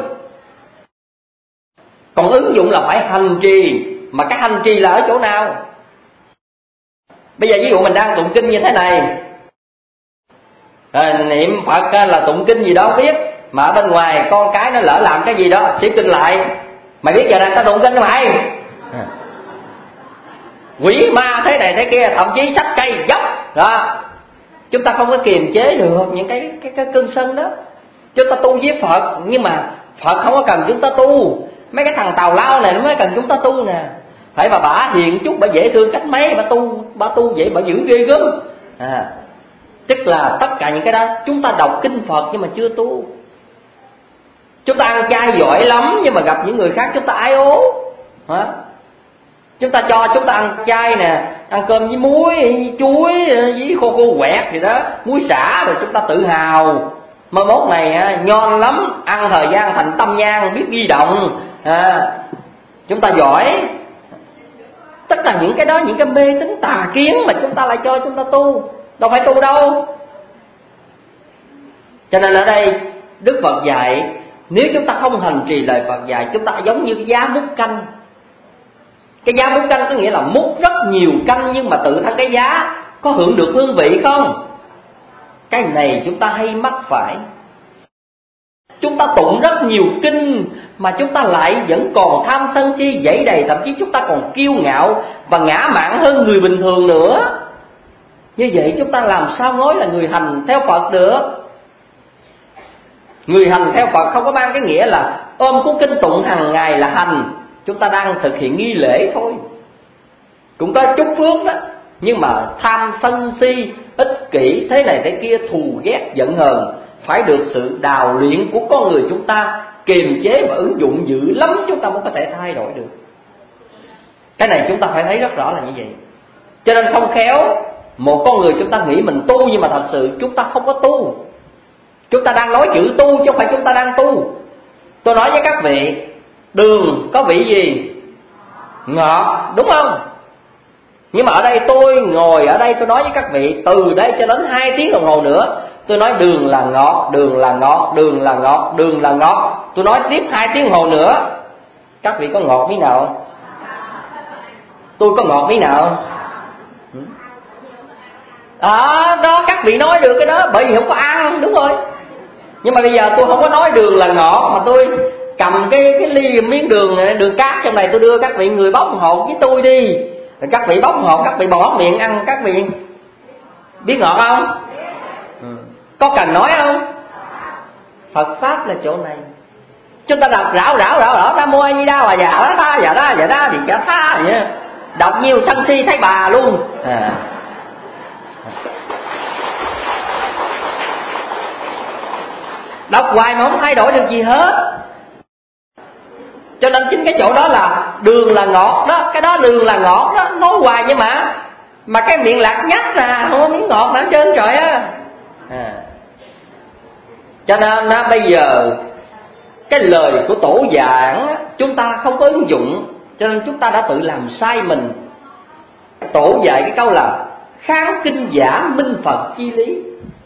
Còn ứng dụng là phải hành trì. Mà cái hành trì là ở chỗ nào? Bây giờ ví dụ mình đang tụng kinh như thế này, niệm Phật là tụng kinh gì đó biết, mà ở bên ngoài con cái nó lỡ làm cái gì đó xỉu kinh lại, mày biết giờ này tao tụng kinh mày, quỷ ma thế này thế kia, thậm chí xách cây dốc đó. Chúng ta không có kiềm chế được những cái cơn sân đó. Chúng ta tu với Phật, nhưng mà Phật không có cần chúng ta tu. Mấy cái thằng tào lao này nó mới cần chúng ta tu nè. Phải mà bả hiền chút, bả dễ thương cách mấy, bả tu vậy, bả giữ ghê gớm. Tức là tất cả những cái đó chúng ta đọc kinh Phật nhưng mà chưa tu. Chúng ta ăn chay giỏi lắm nhưng mà gặp những người khác chúng ta ái ố. Chúng ta cho chúng ta ăn chay nè, ăn cơm với muối, với chuối, với khô quẹt gì đó, muối xả, rồi chúng ta tự hào. Mà mốt này ngon lắm, ăn thời gian thành tâm nhang, biết di động, chúng ta giỏi. Tất cả những cái đó, những cái mê tín tà kiến mà chúng ta lại cho chúng ta tu, đâu phải tu đâu. Cho nên ở đây Đức Phật dạy, nếu chúng ta không hành trì lời Phật dạy, chúng ta giống như cái giá múc canh. Cái giá múc canh có nghĩa là múc rất nhiều canh, nhưng mà tự thân cái giá có hưởng được hương vị không? Cái này chúng ta hay mắc phải. Chúng ta tụng rất nhiều kinh mà chúng ta lại vẫn còn tham sân si dẫy đầy, thậm chí chúng ta còn kiêu ngạo và ngã mạn hơn người bình thường nữa. Như vậy chúng ta làm sao nói là người hành theo Phật được? Người hành theo Phật không có mang cái nghĩa là ôm cuốn kinh tụng hàng ngày là hành. Chúng ta đang thực hiện nghi lễ thôi, cũng có chút phước đó, nhưng mà tham sân si, ích kỷ, thế này thế kia, thù ghét giận hờn, phải được sự đào luyện của con người chúng ta kiềm chế và ứng dụng dữ lắm chúng ta mới có thể thay đổi được. Cái này chúng ta phải thấy rất rõ là như vậy. Cho nên không khéo một con người chúng ta nghĩ mình tu, nhưng mà thật sự chúng ta không có tu. Chúng ta đang nói chữ tu chứ không phải chúng ta đang tu. Tôi nói với các vị, đường có vị gì? Ngọt, đúng không? Nhưng mà ở đây tôi ngồi ở đây tôi nói với các vị, từ đây cho đến 2 tiếng đồng hồ nữa tôi nói đường là ngọt, đường là ngọt, đường là ngọt, đường là ngọt. Tôi nói tiếp 2 tiếng đồng hồ nữa, các vị có ngọt miếng nào? Tôi có ngọt miếng nào? Đó, các vị nói được cái đó bởi vì không có ăn, đúng rồi. Nhưng mà bây giờ tôi không có nói đường là ngọt, mà tôi cầm cái ly miếng đường cát trong này, tôi đưa các vị người bóc hột với tôi đi. Rồi các vị bóc hột, các vị bỏ miệng ăn, các vị biết ngọt không? Có cần nói không? Phật Pháp là chỗ này. Chúng ta đọc rảo Nam Mô A Di Đà Bà dạ đó thì chả tha vậy. Đọc nhiều sân si thấy bà luôn. Đọc hoài mà không thay đổi được gì hết. Cho nên chính cái chỗ đó là đường là ngọt đó, cái đó đường là ngọt đó, nói hoài nhưng mà cái miệng lạc nhách ra không có miếng ngọt nào hết trơn trời á. Cho nên bây giờ cái lời của tổ giảng chúng ta không có ứng dụng, cho nên chúng ta đã tự làm sai mình. Tổ dạy cái câu là kháng kinh giả minh Phật chi lý.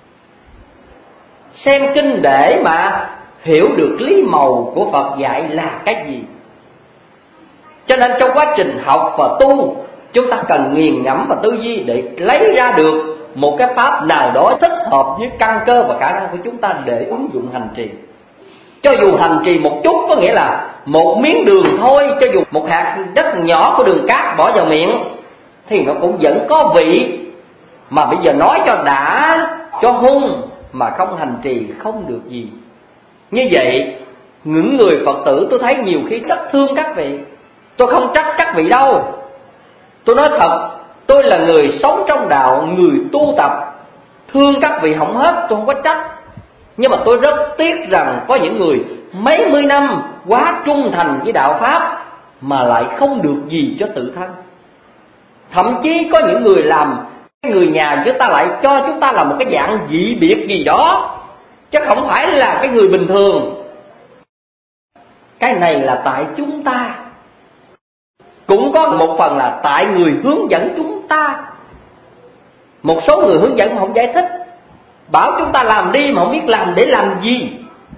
Xem kinh để mà hiểu được lý màu của Phật dạy là cái gì. Cho nên trong quá trình học và tu, chúng ta cần nghiền ngẫm và tư duy để lấy ra được một cái pháp nào đó thích hợp với căn cơ và khả năng của chúng ta để ứng dụng hành trì. Cho dù hành trì một chút, có nghĩa là một miếng đường thôi, cho dù một hạt rất nhỏ của đường cát bỏ vào miệng thì nó cũng vẫn có vị. Mà bây giờ nói cho đã, cho hung mà không hành trì không được gì. Như vậy những người Phật tử tôi thấy nhiều khi rất thương các vị. Tôi không trách các vị đâu. Tôi nói thật, tôi là người sống trong đạo, người tu tập, thương các vị không hết, tôi không có trách. Nhưng mà tôi rất tiếc rằng có những người mấy mươi năm quá trung thành với đạo Pháp mà lại không được gì cho tự thân. Thậm chí có những người làm, người nhà chúng ta lại cho chúng ta là một cái dạng dị biệt gì đó, chứ không phải là cái người bình thường. Cái này là tại chúng ta, cũng có một phần là tại người hướng dẫn chúng ta. Một số người hướng dẫn mà không giải thích, bảo chúng ta làm đi mà không biết làm để làm gì.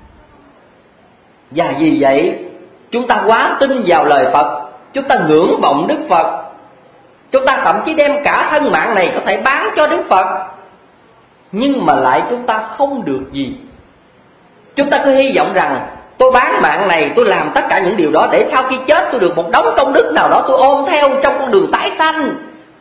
Và vì vậy chúng ta quá tin vào lời Phật, chúng ta ngưỡng vọng Đức Phật, chúng ta thậm chí đem cả thân mạng này có thể bán cho Đức Phật, nhưng mà lại chúng ta không được gì. Chúng ta cứ hy vọng rằng tôi bán mạng này, tôi làm tất cả những điều đó để sau khi chết tôi được một đống công đức nào đó tôi ôm theo trong con đường tái sanh.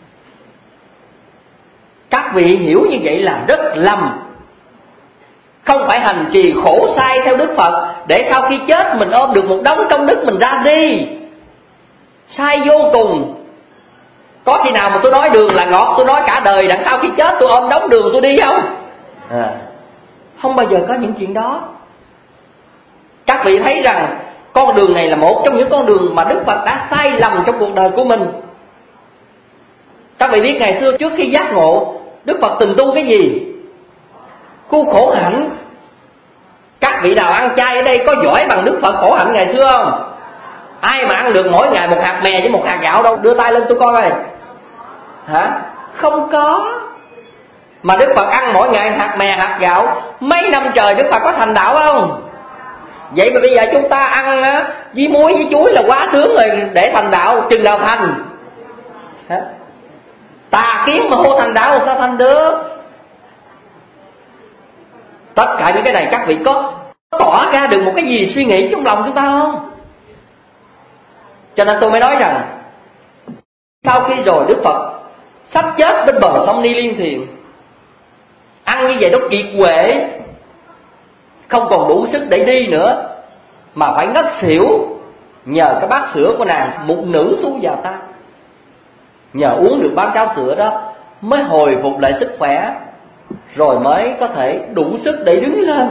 Các vị hiểu như vậy là rất lầm. Không phải hành trì khổ sai theo Đức Phật để sau khi chết mình ôm được một đống công đức mình ra đi. Sai vô cùng. Có khi nào mà tôi nói đường là ngọt, tôi nói cả đời đằng sau khi chết tôi ôm đống đường tôi đi không? Không bao giờ có những chuyện đó. Các vị thấy rằng con đường này là một trong những con đường mà Đức Phật đã sai lầm trong cuộc đời của mình. Các vị biết ngày xưa trước khi giác ngộ, Đức Phật từng tu cái gì? Khu khổ hạnh. Các vị nào ăn chay ở đây có giỏi bằng Đức Phật khổ hạnh ngày xưa không? Ai mà ăn được mỗi ngày một hạt mè với một hạt gạo đâu? Đưa tay lên tôi coi. Hả? Không có. Mà Đức Phật ăn mỗi ngày hạt mè hạt gạo, mấy năm trời Đức Phật có thành đạo không? Vậy mà bây giờ chúng ta ăn với muối với chuối là quá sướng rồi, để thành đạo chừng nào thành? Hả? Tà kiến mà hô thành đạo sao thành được? Tất cả những cái này các vị có tỏ ra được một cái gì suy nghĩ trong lòng chúng ta không? Cho nên tôi mới nói rằng sau khi rồi Đức Phật sắp chết bên bờ sông Ni Liên Thiền, ăn như vậy nó kiệt quệ, không còn đủ sức để đi nữa, mà phải ngất xỉu. Nhờ cái bát sữa của nàng một nữ xu vào ta, nhờ uống được bát cháo sữa đó mới hồi phục lại sức khỏe, rồi mới có thể đủ sức để đứng lên.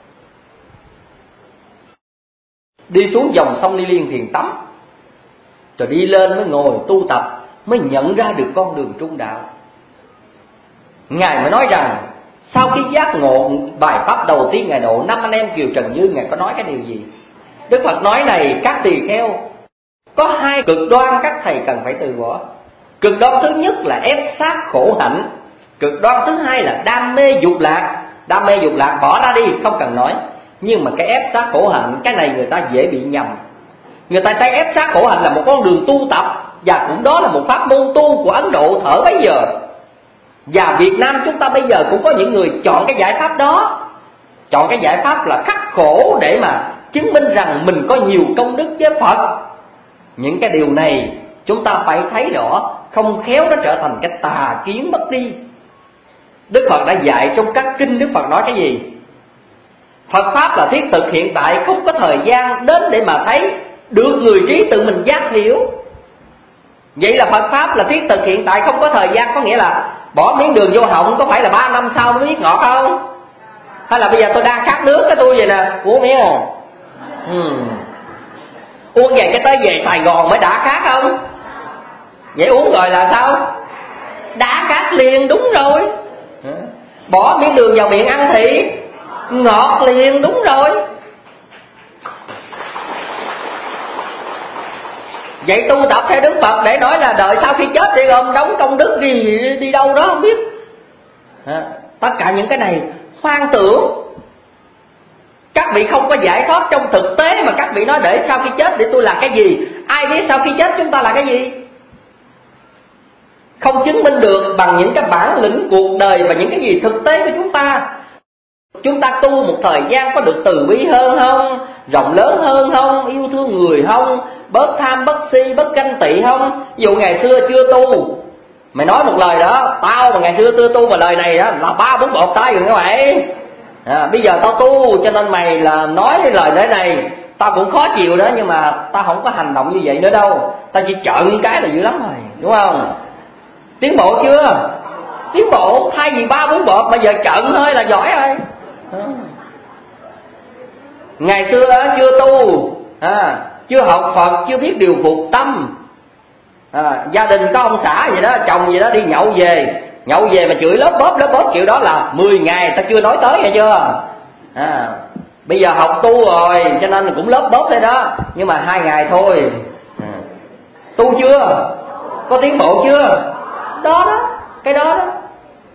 Đi xuống dòng sông Ni Liên Thiền tắm, rồi đi lên mới ngồi tu tập, mới nhận ra được con đường trung đạo. Ngài mới nói rằng sau khi giác ngộ bài pháp đầu tiên Ngài độ 5 anh em Kiều Trần Như, Ngài có nói cái điều gì? Đức Phật nói này các tỳ kheo, có hai cực đoan các thầy cần phải từ bỏ. Cực đoan thứ nhất là ép sát khổ hạnh, cực đoan thứ hai là đam mê dục lạc. Đam mê dục lạc bỏ ra đi, không cần nói. Nhưng mà cái ép sát khổ hạnh, cái này người ta dễ bị nhầm. Người ta thấy ép sát khổ hạnh là một con đường tu tập, và cũng đó là một pháp môn tu của Ấn Độ thở bấy giờ. Và Việt Nam chúng ta bây giờ cũng có những người chọn cái giải pháp đó, chọn cái giải pháp là khắc khổ để mà chứng minh rằng mình có nhiều công đức với Phật. Những cái điều này chúng ta phải thấy rõ, không khéo nó trở thành cái tà kiến mất đi. Đức Phật đã dạy trong các kinh, Đức Phật nói cái gì? Phật Pháp là thiết thực hiện tại, không có thời gian đến để mà thấy, được người trí tự mình giác hiểu. Vậy là Phật Pháp là thiết thực hiện tại, không có thời gian, có nghĩa là bỏ miếng đường vô họng có phải là 3 năm sau mới biết ngọt không? Hay là bây giờ tôi đang khát nước cái tôi vậy nè, uống miếng không? Uống về cái tới về Sài Gòn mới đã khát không? Vậy uống rồi là sao? Đã khát liền, đúng rồi. Bỏ miếng đường vào miệng ăn thì ngọt liền, đúng rồi. Vậy tu tập theo Đức Phật để nói là đợi sau khi chết thì gồm đóng công đức đi đâu đó không biết. Tất cả những cái này hoang tưởng. Các vị không có giải thoát trong thực tế mà các vị nói để sau khi chết để tôi làm cái gì. Ai biết sau khi chết chúng ta là cái gì? Không chứng minh được bằng những cái bản lĩnh cuộc đời và những cái gì thực tế của chúng ta. Chúng ta tu một thời gian có được từ bi hơn không? Rộng lớn hơn không? Yêu thương người không? Bớt tham, bớt si, bớt ganh tị không? Ví dụ ngày xưa chưa tu, mày nói một lời đó, tao mà ngày xưa chưa tu mà lời này đó là 3-4 bột tay rồi các bạn. Bây giờ tao tu cho nên mày là nói cái lời này, tao cũng khó chịu đó, nhưng mà tao không có hành động như vậy nữa đâu. Tao chỉ trợn cái là dữ lắm rồi, đúng không? Tiến bộ chưa? Tiến bộ, thay vì 3-4 bột bây giờ trợn thôi là giỏi rồi. Ngày xưa chưa tu, chưa học Phật, chưa biết điều phục tâm, gia đình có ông xã vậy đó, chồng vậy đó, đi nhậu về mà chửi lớp bóp kiểu đó là 10 ngày ta chưa nói tới, nghe chưa? Bây giờ học tu rồi cho nên cũng lớp bóp thế đó, nhưng mà 2 ngày thôi. Tu chưa? Có tiến bộ chưa? Đó, cái đó.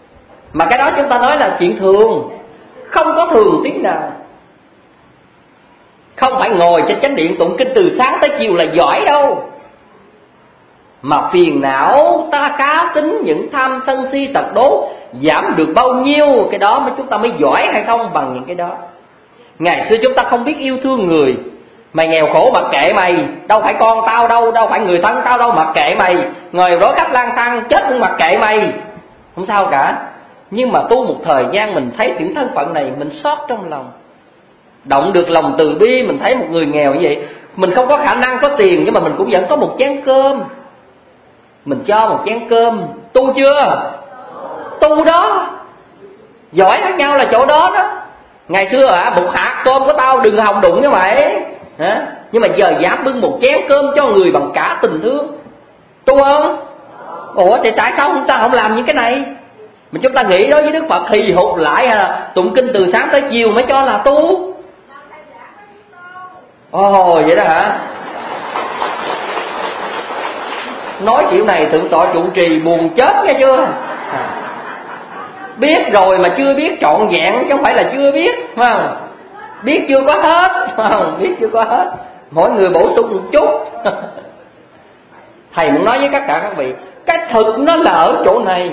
Mà cái đó chúng ta nói là chuyện thường, không có thường tí nào. Không phải ngồi trên chánh điện tụng kinh từ sáng tới chiều là giỏi đâu. Mà phiền não ta cá tính, những tham sân si tật đố giảm được bao nhiêu, cái đó mới chúng ta mới giỏi hay không bằng những cái đó. Ngày xưa chúng ta không biết yêu thương người. Mày nghèo khổ mặc kệ mày, đâu phải con tao đâu, đâu phải người thân tao đâu, mặc kệ mày. Ngồi đối khách lang thang chết cũng mặc kệ mày, không sao cả. Nhưng mà tu một thời gian mình thấy những thân phận này, mình xót trong lòng, động được lòng từ bi. Mình thấy một người nghèo như vậy, mình không có khả năng có tiền, nhưng mà mình cũng vẫn có một chén cơm, mình cho một chén cơm. Tu chưa? Tu đó. Giỏi khác nhau là chỗ đó đó. Ngày xưa một hạt cơm của tao đừng hòng đụng với mày. Nhưng mà giờ dám bưng một chén cơm cho người bằng cả tình thương. Tu không? Ủa thì tại sao chúng ta không làm những cái này? Mà chúng ta nghĩ đối với Đức Phật thì hụt lại, hay là tụng kinh từ sáng tới chiều mới cho là tu? Ồ vậy đó hả? Nói kiểu này thượng tọa trụ trì buồn chết nghe chưa? Biết rồi mà chưa biết trọn vẹn, chứ không phải là chưa biết, phải không? Biết chưa có hết, phải không? Biết chưa có hết, mỗi người bổ sung một chút. Thầy muốn nói với tất cả các vị, cái thực nó là ở chỗ này.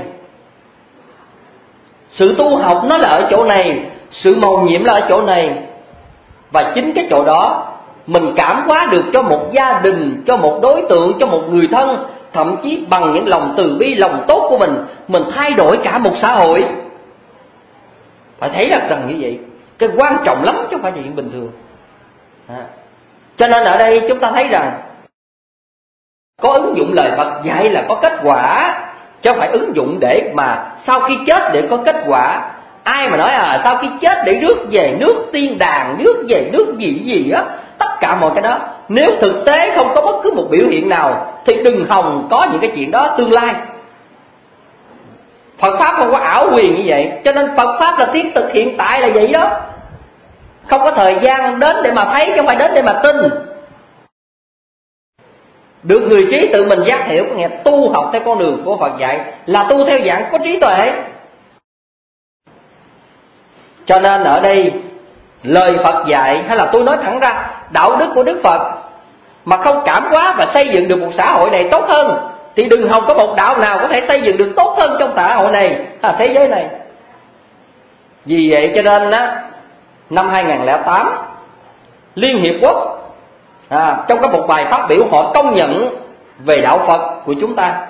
Sự tu học nó là ở chỗ này, sự mầu nhiệm là ở chỗ này. Và chính cái chỗ đó mình cảm hóa được cho một gia đình, cho một đối tượng, cho một người thân, thậm chí bằng những lòng từ bi, lòng tốt của mình thay đổi cả một xã hội. Phải thấy rằng như vậy, cái quan trọng lắm chứ không phải là chuyện bình thường. Cho nên ở đây chúng ta thấy rằng có ứng dụng lời Phật dạy là có kết quả, chứ không phải ứng dụng để mà sau khi chết để có kết quả. Ai mà nói sau khi chết để rước về nước tiên đàng, rước về nước gì á, tất cả mọi cái đó, nếu thực tế không có bất cứ một biểu hiện nào thì đừng hòng có những cái chuyện đó tương lai. Phật Pháp không có ảo quyền như vậy, cho nên Phật Pháp là thiết thực hiện tại là vậy đó. Không có thời gian đến để mà thấy, chứ không phải đến để mà tin. Được người trí tự mình giác hiểu, có nghĩa tu học theo con đường của Phật dạy là tu theo dạng có trí tuệ. Cho nên ở đây lời Phật dạy, hay là tôi nói thẳng ra đạo đức của Đức Phật mà không cảm hóa và xây dựng được một xã hội này tốt hơn, thì đừng hòng có một đạo nào có thể xây dựng được tốt hơn trong xã hội này, thế giới này. Vì vậy cho nên năm 2008 Liên Hiệp Quốc trong có một bài phát biểu họ công nhận về đạo Phật của chúng ta.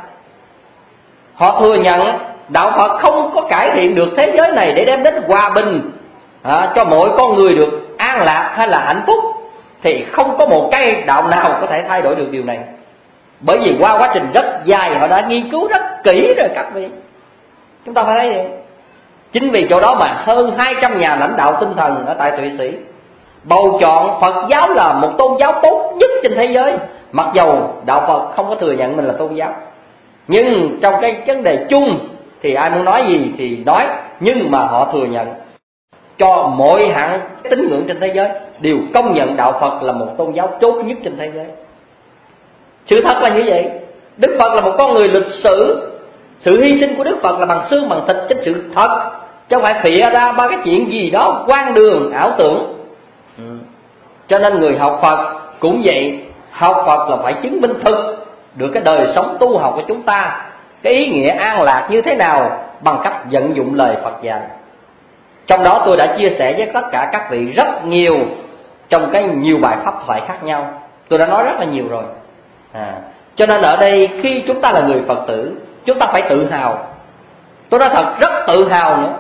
Họ thừa nhận đạo Phật không có cải thiện được thế giới này để đem đến hòa bình cho mỗi con người được an lạc hay là hạnh phúc, thì không có một cái đạo nào có thể thay đổi được điều này. Bởi vì qua quá trình rất dài họ đã nghiên cứu rất kỹ rồi các vị. Chúng ta phải thấy vậy. Chính vì chỗ đó mà hơn 200 nhà lãnh đạo tinh thần ở tại Thụy Sĩ bầu chọn Phật giáo là một tôn giáo tốt nhất trên thế giới. Mặc dầu đạo Phật không có thừa nhận mình là tôn giáo, nhưng trong cái vấn đề chung thì ai muốn nói gì thì nói, nhưng mà họ thừa nhận cho mọi hạng tín ngưỡng trên thế giới đều công nhận đạo Phật là một tôn giáo tốt nhất trên thế giới. Sự thật là như vậy. Đức Phật là một con người lịch sử. Sự hy sinh của Đức Phật là bằng xương bằng thịt trên sự thật, chứ không phải phịa ra ba cái chuyện gì đó quan đường ảo tưởng. Cho nên người học Phật cũng vậy. Học Phật là phải chứng minh thực được cái đời sống tu học của chúng ta, cái ý nghĩa an lạc như thế nào, bằng cách vận dụng lời Phật dạy. Trong đó tôi đã chia sẻ với tất cả các vị rất nhiều trong cái nhiều bài pháp thoại khác nhau. Tôi đã nói rất là nhiều rồi. Cho nên ở đây khi chúng ta là người Phật tử, chúng ta phải tự hào. Tôi nói thật, rất tự hào nữa.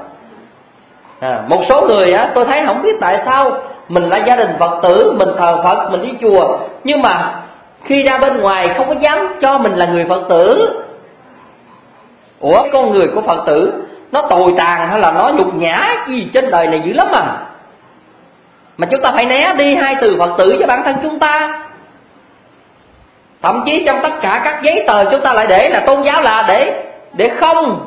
Một số người tôi thấy không biết tại sao mình là gia đình Phật tử, mình thờ Phật, mình đi chùa, nhưng mà khi ra bên ngoài không có dám cho mình là người Phật tử. Ủa, con người của Phật tử nó tồi tàn hay là nó nhục nhã gì trên đời này dữ lắm mà chúng ta phải né đi hai từ Phật tử cho bản thân chúng ta. Thậm chí trong tất cả các giấy tờ chúng ta lại để là tôn giáo là để không.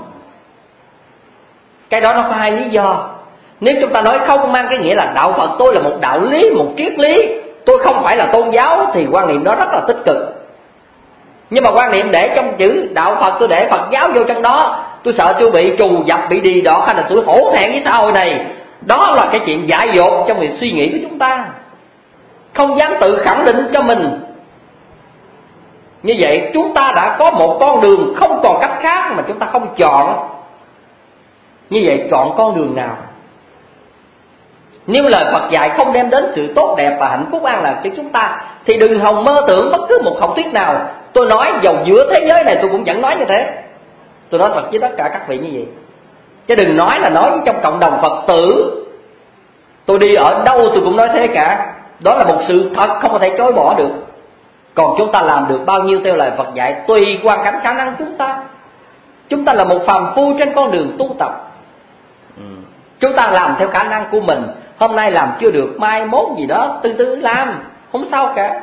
Cái đó nó có hai lý do. Nếu chúng ta nói không mang cái nghĩa là đạo Phật tôi là một đạo lý, một triết lý, tôi không phải là tôn giáo, thì quan niệm đó rất là tích cực. Nhưng mà quan niệm để trong chữ đạo Phật tôi để Phật giáo vô trong đó tôi sợ tôi bị trù dập, bị đì đọt, hay là tôi hổ thẹn với xã hội này. Đó là cái chuyện dại dột trong việc suy nghĩ của chúng ta, không dám tự khẳng định cho mình. Như vậy chúng ta đã có một con đường, không còn cách khác mà chúng ta không chọn. Như vậy chọn con đường nào? Nếu lời Phật dạy không đem đến sự tốt đẹp và hạnh phúc an lạc cho chúng ta, thì đừng hòng mơ tưởng bất cứ một học thuyết nào. Tôi nói dầu giữa thế giới này tôi cũng vẫn nói như thế. Tôi nói thật với tất cả các vị như vậy. Chứ đừng nói là nói với trong cộng đồng Phật tử. Tôi đi ở đâu tôi cũng nói thế cả. Đó là một sự thật không có thể chối bỏ được. Còn chúng ta làm được bao nhiêu theo lời Phật dạy tùy hoàn cảnh khả năng chúng ta. Chúng ta là một phàm phu trên con đường tu tập. Chúng ta làm theo khả năng của mình. Hôm nay làm chưa được, mai mốt gì đó từ từ làm, không sao cả.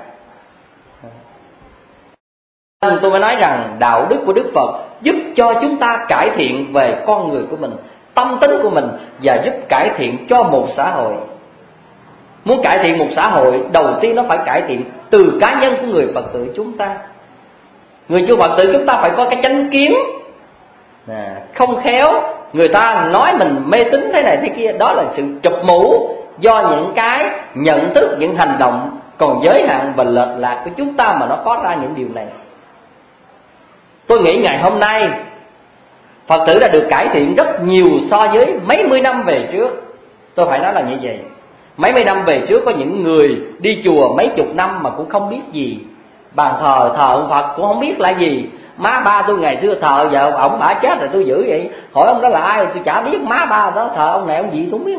Tôi mới nói rằng đạo đức của Đức Phật giúp cho chúng ta cải thiện về con người của mình, tâm tính của mình, và giúp cải thiện cho một xã hội. Muốn cải thiện một xã hội, đầu tiên nó phải cải thiện từ cá nhân của người Phật tử chúng ta. Người chưa Phật tử chúng ta phải có cái chánh kiến. Không khéo người ta nói mình mê tín thế này thế kia, đó là sự chụp mũ do những cái nhận thức, những hành động còn giới hạn và lệch lạc của chúng ta mà nó có ra những điều này. Tôi nghĩ ngày hôm nay Phật tử đã được cải thiện rất nhiều so với mấy mươi năm về trước. Tôi phải nói là như vậy. Mấy mươi năm về trước có những người đi chùa mấy chục năm mà cũng không biết gì. Bàn thờ ông Phật cũng không biết là gì. Má ba tôi ngày xưa thờ, giờ ông bả chết rồi tôi giữ vậy. Hỏi ông đó là ai tôi chả biết, má ba đó thờ ông này ông gì tôi không biết.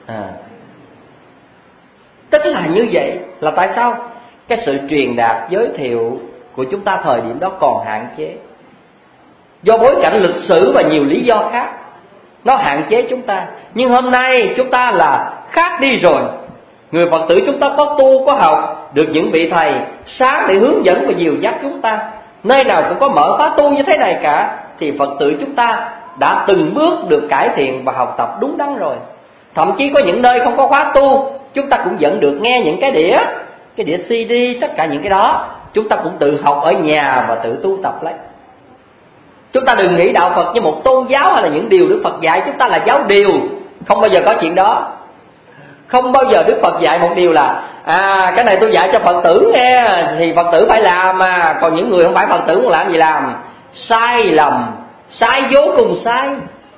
Tức là như vậy. Là tại sao? Cái sự truyền đạt giới thiệu của chúng ta thời điểm đó còn hạn chế, do bối cảnh lịch sử và nhiều lý do khác, nó hạn chế chúng ta. Nhưng hôm nay chúng ta là khác đi rồi. Người Phật tử chúng ta có tu có học, được những vị thầy sáng để hướng dẫn và dìu dắt chúng ta. Nơi nào cũng có mở khóa tu như thế này cả, thì Phật tử chúng ta đã từng bước được cải thiện và học tập đúng đắn rồi. Thậm chí có những nơi không có khóa tu, chúng ta cũng vẫn được nghe những cái đĩa CD, tất cả những cái đó chúng ta cũng tự học ở nhà và tự tu tập lấy. Chúng ta đừng nghĩ đạo Phật như một tôn giáo hay là những điều Đức Phật dạy chúng ta là giáo điều. Không bao giờ có chuyện đó. Không bao giờ Đức Phật dạy một điều là cái này tôi dạy cho Phật tử nghe thì Phật tử phải làm mà, còn những người không phải Phật tử muốn làm gì làm. Sai lầm, sai vô cùng sai.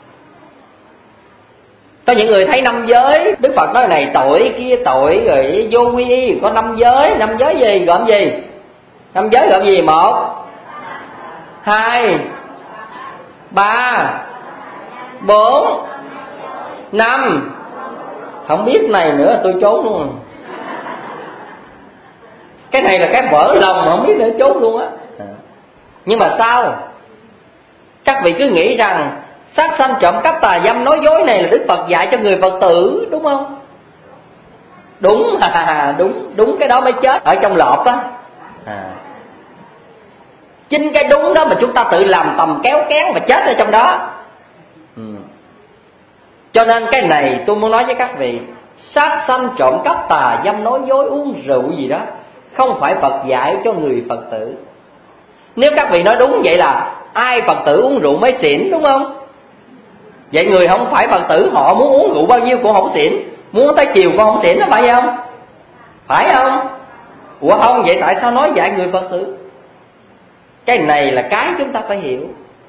Có những người thấy năm giới, Đức Phật nói này tội kia tội, rồi vô quy y có năm giới gì gồm gì? Năm giới gồm gì? 1, 2, 3, 4, 5. Không biết này nữa tôi trốn luôn. Cái này là cái vỡ lòng mà không biết nữa, trốn luôn á. Nhưng mà sao? Các vị cứ nghĩ rằng sát sanh trộm cắp tà dâm nói dối này là Đức Phật dạy cho người Phật tử, đúng không? Đúng đúng cái đó mới chết ở trong lọt á. Chính cái đúng đó mà chúng ta tự làm tầm kéo kén và chết ở trong đó. Cho nên cái này tôi muốn nói với các vị, sát sanh trộm cắp tà dâm nói dối uống rượu gì đó không phải Phật dạy cho người Phật tử. Nếu các vị nói đúng vậy là ai Phật tử uống rượu mới xỉn, đúng không? Vậy người không phải Phật tử họ muốn uống rượu bao nhiêu cũng không xỉn, muốn tới chiều cũng không xỉn, đó phải không? Phải không? Ủa không, vậy tại sao nói dạy người Phật tử? Cái này là cái chúng ta phải hiểu.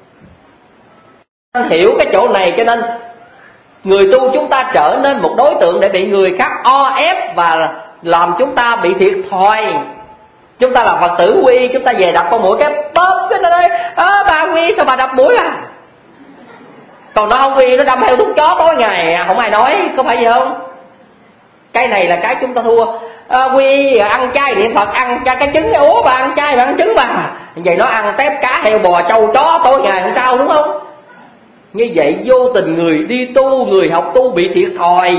Hiểu cái chỗ này cho nên người tu chúng ta trở nên một đối tượng để bị người khác o ép và làm chúng ta bị thiệt thòi. Chúng ta là Phật tử quy, chúng ta về đập con mũi cái bóp cái nó nói bà quy sao bà đập mũi à? Còn nó không quy, nó đâm theo thuốc chó tối ngày, không ai nói, có phải vậy không? Cái này là cái chúng ta thua. Quy ăn chay niệm Phật, ăn chay cái trứng, ủa bà ăn chay bà ăn trứng mà. Vậy nó ăn tép cá heo bò trâu chó tối ngày không sao, đúng không? Như vậy vô tình người đi tu, người học tu bị thiệt thòi.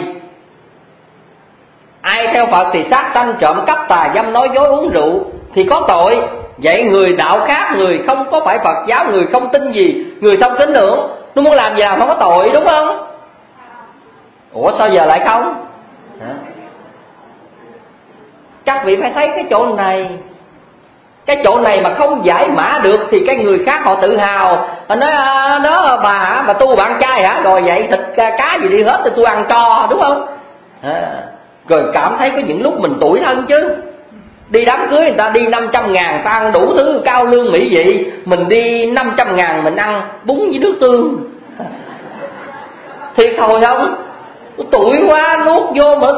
Ai theo Phật thì sát sanh trộm cắp tà dâm nói dối uống rượu thì có tội. Vậy người đạo khác, người không có phải Phật giáo, người không tin gì, người không tín ngưỡng, nó muốn làm gì làm không có tội, đúng không? Ủa sao giờ lại không? Các vị phải thấy cái chỗ này. Cái chỗ này mà không giải mã được thì cái người khác họ tự hào, họ nói đó bà hả, bà tu bà ăn chay hả, rồi vậy thịt cá gì đi hết thì tôi ăn cho, đúng không? Rồi cảm thấy có những lúc mình tủi thân chứ. Đi đám cưới người ta đi 500.000, ta ăn đủ thứ cao lương mỹ vị, mình đi 500.000 mình ăn bún với nước tương. Thiệt thôi không? Tủi quá, nuốt vô mà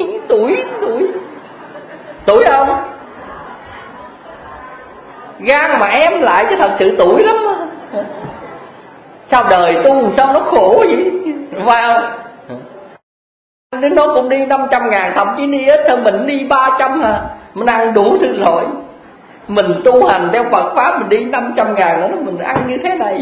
tủi không? Gan mà ém lại chứ thật sự tủi lắm. Sao đời tu sao nó khổ vậy, phải không? Đến nó cũng đi 500.000, thậm chí đi ít hơn mình, đi 300 hả, mình ăn đủ thứ rồi. Mình tu hành theo Phật Pháp mình đi 500.000 nữa, mình ăn như thế này.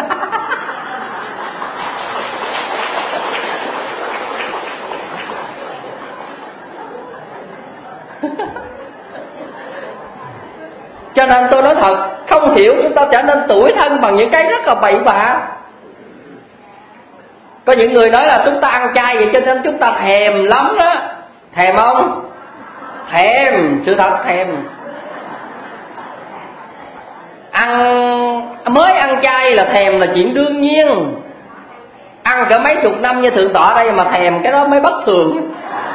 Cho nên tôi nói thật, không hiểu chúng ta trở nên tủi thân bằng những cái rất là bậy bạ. Có những người nói là chúng ta ăn chay vậy cho nên chúng ta thèm lắm đó. Thèm không? Thèm, sự thật thèm. Mới ăn chay là thèm là chuyện đương nhiên. Ăn cỡ mấy chục năm như thượng tọa đây mà thèm, cái đó mới bất thường.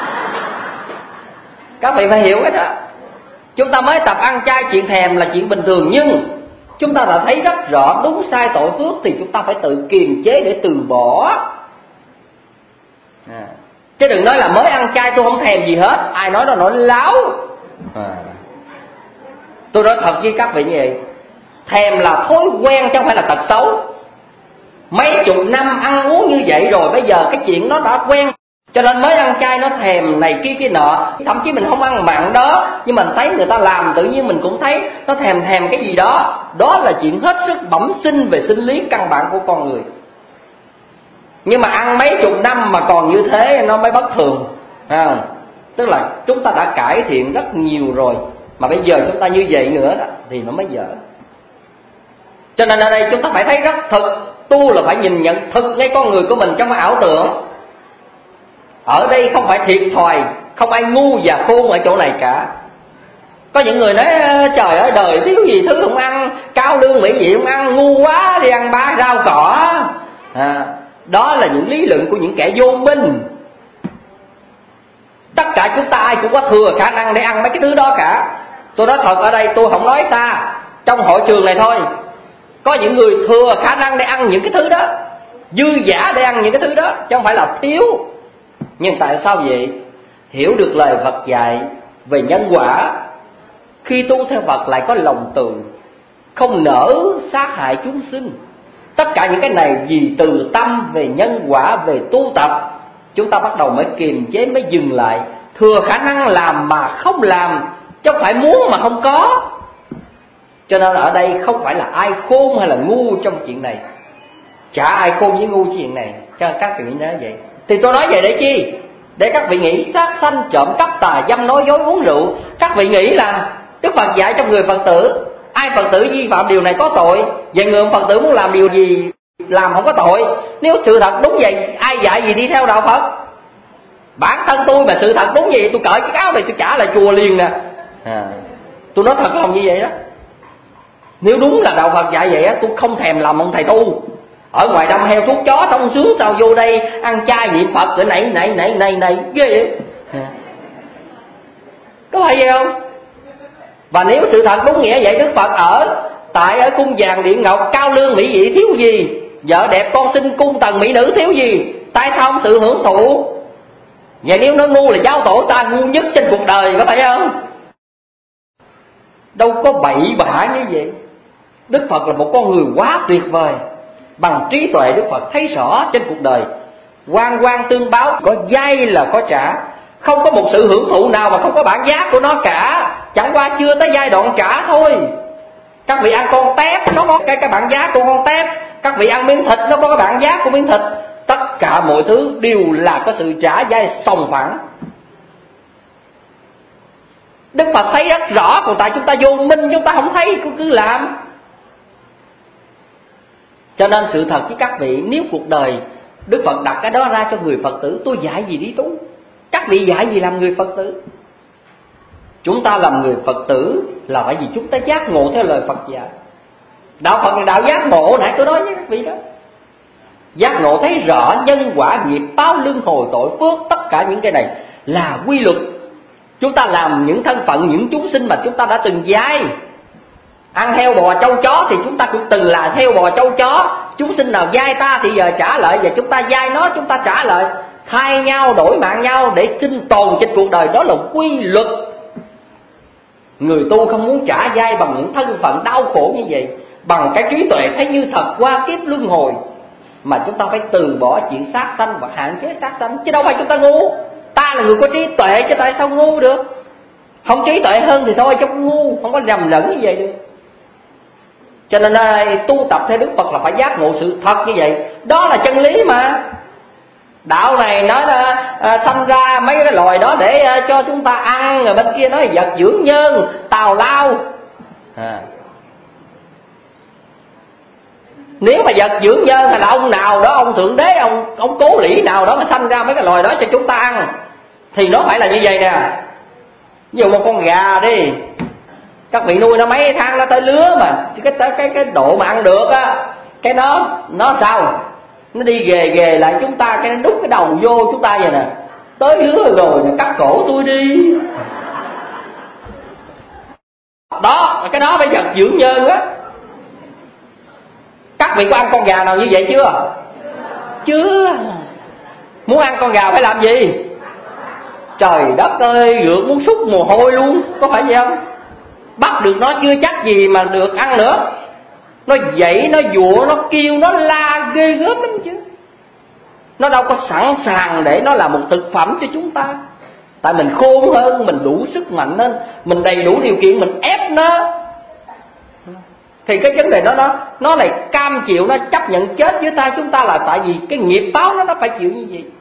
Các vị phải hiểu cái đó. Chúng ta mới tập ăn chay, chuyện thèm là chuyện bình thường, nhưng chúng ta đã thấy rất rõ đúng sai tội phước thì chúng ta phải tự kiềm chế để từ bỏ. Chứ đừng nói là mới ăn chay tôi không thèm gì hết, ai nói đó nói láo. Tôi nói thật với các vị như vậy, thèm là thói quen chứ không phải là tật xấu. Mấy chục năm ăn uống như vậy rồi, bây giờ cái chuyện nó đã quen, cho nên mới ăn chay nó thèm này kia nọ. Thậm chí mình không ăn mặn đó, nhưng mình thấy người ta làm tự nhiên mình cũng thấy nó thèm cái gì đó. Đó là chuyện hết sức bẩm sinh về sinh lý căn bản của con người. Nhưng mà ăn mấy chục năm mà còn như thế nó mới bất thường. Tức là chúng ta đã cải thiện rất nhiều rồi, mà bây giờ chúng ta như vậy nữa đó, thì nó mới dở. Cho nên ở đây chúng ta phải thấy rất thực. Tu là phải nhìn nhận thực ngay con người của mình, chứ không phải ảo tưởng. Ở đây không phải thiệt thòi, không ai ngu và khôn ở chỗ này cả. Có những người nói trời ơi đời thiếu gì thứ không ăn, cao lương mỹ vị không ăn, ngu quá đi ăn ba rau cỏ. Đó là những lý luận của những kẻ vô minh. Tất cả chúng ta ai cũng có thừa khả năng để ăn mấy cái thứ đó cả. Tôi nói thật ở đây, tôi không nói xa, trong hội trường này thôi, có những người thừa khả năng để ăn những cái thứ đó, dư dả để ăn những cái thứ đó, chứ không phải là thiếu. Nhưng tại sao vậy? Hiểu được lời Phật dạy về nhân quả, khi tu theo Phật lại có lòng từ, không nỡ sát hại chúng sinh. Tất cả những cái này vì từ tâm về nhân quả, về tu tập, chúng ta bắt đầu mới kiềm chế, mới dừng lại. Thừa khả năng làm mà không làm, chứ không phải muốn mà không có. Cho nên ở đây không phải là ai khôn hay là ngu trong chuyện này. Chả ai khôn với ngu chuyện này, cho các vị nói vậy. Thì tôi nói vậy để chi? Để các vị nghĩ sát sanh, trộm cắp, tà dâm, nói dối, uống rượu. Các vị nghĩ là Đức Phật dạy cho người Phật tử, ai Phật tử vi phạm điều này có tội. Vậy người Phật tử muốn làm điều gì làm không có tội. Nếu sự thật đúng vậy, ai dạy gì đi theo đạo Phật? Bản thân tôi mà sự thật đúng vậy, tôi cởi cái áo này tôi trả lại chùa liền nè. Tôi nói thật lòng như vậy đó. Nếu đúng là đạo Phật dạy vậy á, tôi không thèm làm ông thầy tu. Ở ngoài đâm heo thuốc chó thông sướng, sao vô đây ăn chay niệm Phật rồi nãy ghê vậy. Có phải vậy không? Và nếu sự thật đúng nghĩa vậy, Đức Phật ở cung vàng điện ngọc, cao lương mỹ vị thiếu gì, vợ đẹp con xinh cung tần mỹ nữ thiếu gì, tại sao không sự hưởng thụ? Vậy nếu nó ngu là giáo tổ ta ngu nhất trên cuộc đời, có phải không? Đâu có bậy bạ như vậy. Đức Phật là một con người quá tuyệt vời. Bằng trí tuệ Đức Phật thấy rõ trên cuộc đời, quan tương báo, có vay là có trả. Không có một sự hưởng thụ nào mà không có bản giá của nó cả. Chẳng qua chưa tới giai đoạn trả thôi. Các vị ăn con tép, nó có cái bản giá của con tép. Các vị ăn miếng thịt, nó có cái bản giá của miếng thịt. Tất cả mọi thứ đều là có sự trả giá sòng phẳng. Đức Phật thấy rất rõ, còn tại chúng ta vô minh, chúng ta không thấy, cứ làm. Cho nên sự thật với các vị, nếu cuộc đời Đức Phật đặt cái đó ra cho người Phật tử, tôi dạy gì đi tu? Các vị dạy gì làm người Phật tử? Chúng ta làm người Phật tử là bởi vì chúng ta giác ngộ theo lời Phật dạy. Đạo Phật là đạo giác ngộ, nãy tôi nói với các vị đó. Giác ngộ thấy rõ nhân quả nghiệp báo luân hồi tội phước, tất cả những cái này là quy luật. Chúng ta làm những thân phận, những chúng sinh mà chúng ta đã từng giai. Ăn heo bò trâu chó thì chúng ta cũng từng là heo bò trâu chó. Chúng sinh nào giai ta thì giờ trả lại, và chúng ta giai nó, chúng ta trả lại, thay nhau đổi mạng nhau để sinh tồn trên cuộc đời. Đó là quy luật. Người tu không muốn trả giai bằng những thân phận đau khổ như vậy, bằng cái trí tuệ thấy như thật qua kiếp luân hồi, mà chúng ta phải từ bỏ chuyện sát sanh và hạn chế sát sanh. Chứ đâu phải chúng ta ngu. Ta là người có trí tuệ chứ tại sao ngu được. Không trí tuệ hơn thì thôi chứ không ngu, không có nhầm lẫn như vậy được. Cho nên tu tập theo Đức Phật là phải giác ngộ sự thật như vậy. Đó là chân lý mà. Đạo này nói là sanh ra mấy cái loài đó để cho chúng ta ăn, rồi bên kia nói vật dưỡng nhân, tào lao. Nếu mà vật dưỡng nhân hay là ông nào đó, ông thượng đế, ông cố lĩ nào đó mà sanh ra mấy cái loài đó cho chúng ta ăn, thì nó phải là như vậy nè. Ví dụ một con gà đi, các vị nuôi nó mấy tháng nó tới lứa mà cái độ mà ăn được á, cái nó sao? Nó đi ghề lại chúng ta, cái nó đút cái đầu vô chúng ta vậy nè. Tới lứa rồi cắt cổ tôi đi. Đó, cái đó phải vật dưỡng nhân á. Các vị có ăn con gà nào như vậy chưa? Chưa. Muốn ăn con gà phải làm gì? Trời đất ơi, rượt muốn sút mồ hôi luôn, có phải vậy không? Bắt được nó chưa chắc gì mà được ăn nữa. Nó dậy, nó dụa, nó kêu, nó la ghê gớm lắm chứ. Nó đâu có sẵn sàng để nó là một thực phẩm cho chúng ta. Tại mình khôn hơn, mình đủ sức mạnh hơn, mình đầy đủ điều kiện, mình ép nó. Thì cái vấn đề nó lại cam chịu, nó chấp nhận chết với chúng ta là tại vì cái nghiệp báo nó phải chịu như vậy.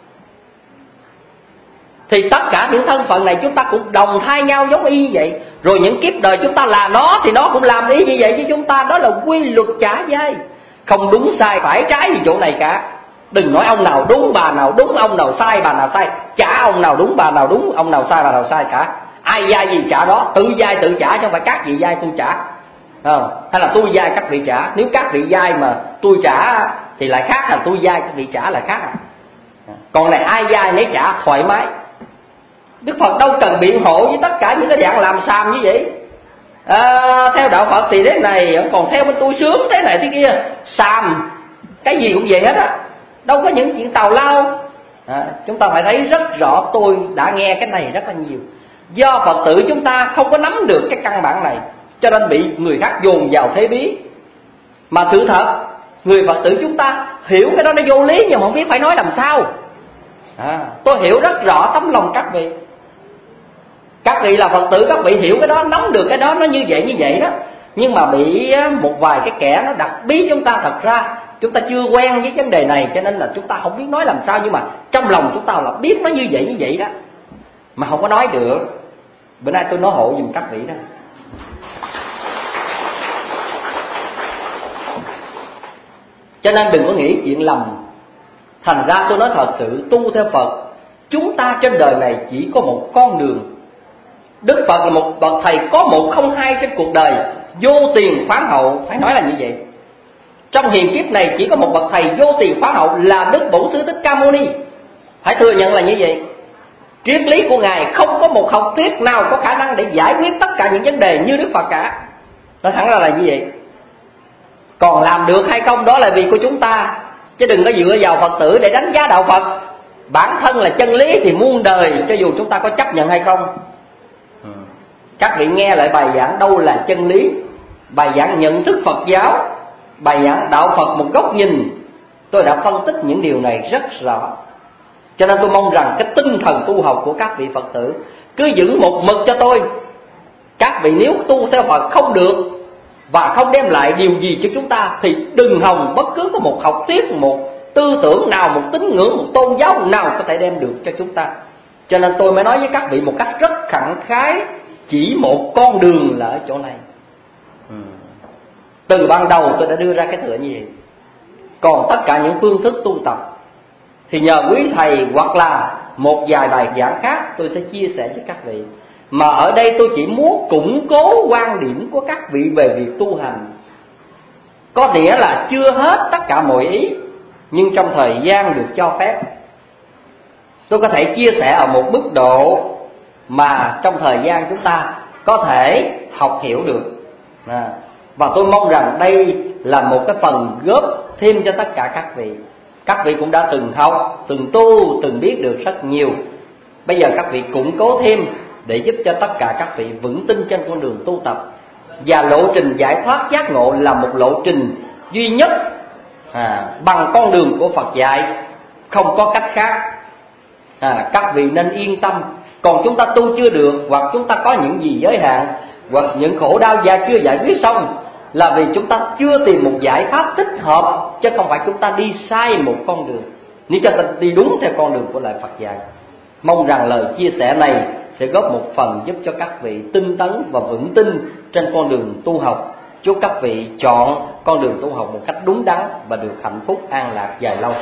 Thì tất cả những thân phận này chúng ta cũng đồng thay nhau giống y như vậy. Rồi những kiếp đời chúng ta là nó thì nó cũng làm y như vậy với chúng ta. Đó là quy luật trả giai. Không đúng sai phải trái gì chỗ này cả. Đừng nói ông nào đúng bà nào đúng, ông nào sai bà nào sai. Chả ông nào đúng bà nào đúng, ông nào sai bà nào sai cả. Ai giai gì trả đó, tự giai tự trả, chứ không phải các vị giai tôi trả. Hay là tôi giai các vị trả. Nếu các vị giai mà tôi trả thì lại khác, là tôi giai các vị trả lại khác. Còn này ai giai nấy trả thoải mái. Đức Phật đâu cần biện hộ với tất cả những cái dạng làm xàm như vậy. Theo đạo Phật thì thế này, còn theo bên tôi sướng thế này thế kia. Xàm cái gì cũng vậy hết á. Đâu có những chuyện tào lao. Chúng ta phải thấy rất rõ. Tôi đã nghe cái này rất là nhiều. Do Phật tử chúng ta không có nắm được cái căn bản này, cho nên bị người khác dồn vào thế bí. Mà sự thật, người Phật tử chúng ta hiểu cái đó nó vô lý, nhưng mà không biết phải nói làm sao. Tôi hiểu rất rõ tấm lòng các vị. Các vị là Phật tử, các vị hiểu cái đó, nắm được cái đó nó như vậy đó. Nhưng mà bị một vài cái kẻ nó đặt bí chúng ta. Thật ra chúng ta chưa quen với vấn đề này, cho nên là chúng ta không biết nói làm sao. Nhưng mà trong lòng chúng ta là biết nó như vậy đó, mà không có nói được. Bữa nay tôi nói hộ giùm các vị đó. Cho nên đừng có nghĩ chuyện lầm. Thành ra tôi nói thật sự, tu theo Phật, chúng ta trên đời này chỉ có một con đường. Đức Phật là một bậc thầy có một không hai trên cuộc đời, vô tiền khoáng hậu. Phải nói là như vậy. Trong hiền kiếp này chỉ có một bậc thầy vô tiền khoáng hậu là Đức Bổn Sư Thích Ca Mâu Ni. Phải thừa nhận là như vậy. Triết lý của Ngài không có một học thuyết nào có khả năng để giải quyết tất cả những vấn đề như Đức Phật cả. Nói thẳng ra là như vậy. Còn làm được hay không đó là việc của chúng ta, chứ đừng có dựa vào Phật tử để đánh giá đạo Phật. Bản thân là chân lý thì muôn đời, cho dù chúng ta có chấp nhận hay không. Các vị nghe lại bài giảng đâu là chân lý, bài giảng nhận thức Phật giáo, bài giảng đạo Phật một góc nhìn. Tôi đã phân tích những điều này rất rõ. Cho nên tôi mong rằng cái tinh thần tu học của các vị Phật tử cứ giữ một mực cho tôi. Các vị nếu tu theo Phật không được và không đem lại điều gì cho chúng ta thì đừng hòng bất cứ có một học thuyết, một tư tưởng nào, một tín ngưỡng, một tôn giáo nào có thể đem được cho chúng ta. Cho nên tôi mới nói với các vị một cách rất khẳng khái, chỉ một con đường là ở chỗ này. Từ ban đầu tôi đã đưa ra cái tựa như vậy. Còn tất cả những phương thức tu tập thì nhờ quý thầy hoặc là một vài bài giảng khác tôi sẽ chia sẻ với các vị. mà ở đây tôi chỉ muốn củng cố quan điểm của các vị về việc tu hành. Có nghĩa là chưa hết tất cả mọi ý, nhưng trong thời gian được cho phép, tôi có thể chia sẻ ở một mức độ mà trong thời gian chúng ta có thể học hiểu được. Và tôi mong rằng đây là một cái phần góp thêm cho tất cả các vị. Các vị cũng đã từng học, từng tu, từng biết được rất nhiều. Bây giờ các vị củng cố thêm để giúp cho tất cả các vị vững tin trên con đường tu tập. Và lộ trình giải thoát giác ngộ là một lộ trình duy nhất bằng con đường của Phật dạy, không có cách khác. Các vị nên yên tâm. Còn chúng ta tu chưa được, hoặc chúng ta có những gì giới hạn, hoặc những khổ đau chưa giải quyết xong, là vì chúng ta chưa tìm một giải pháp thích hợp, chứ không phải chúng ta đi sai một con đường. Nếu chúng ta đi đúng theo con đường của lại Phật dạy. Mong rằng lời chia sẻ này sẽ góp một phần giúp cho các vị tinh tấn và vững tin trên con đường tu học. Chúc các vị chọn con đường tu học một cách đúng đắn và được hạnh phúc an lạc dài lâu.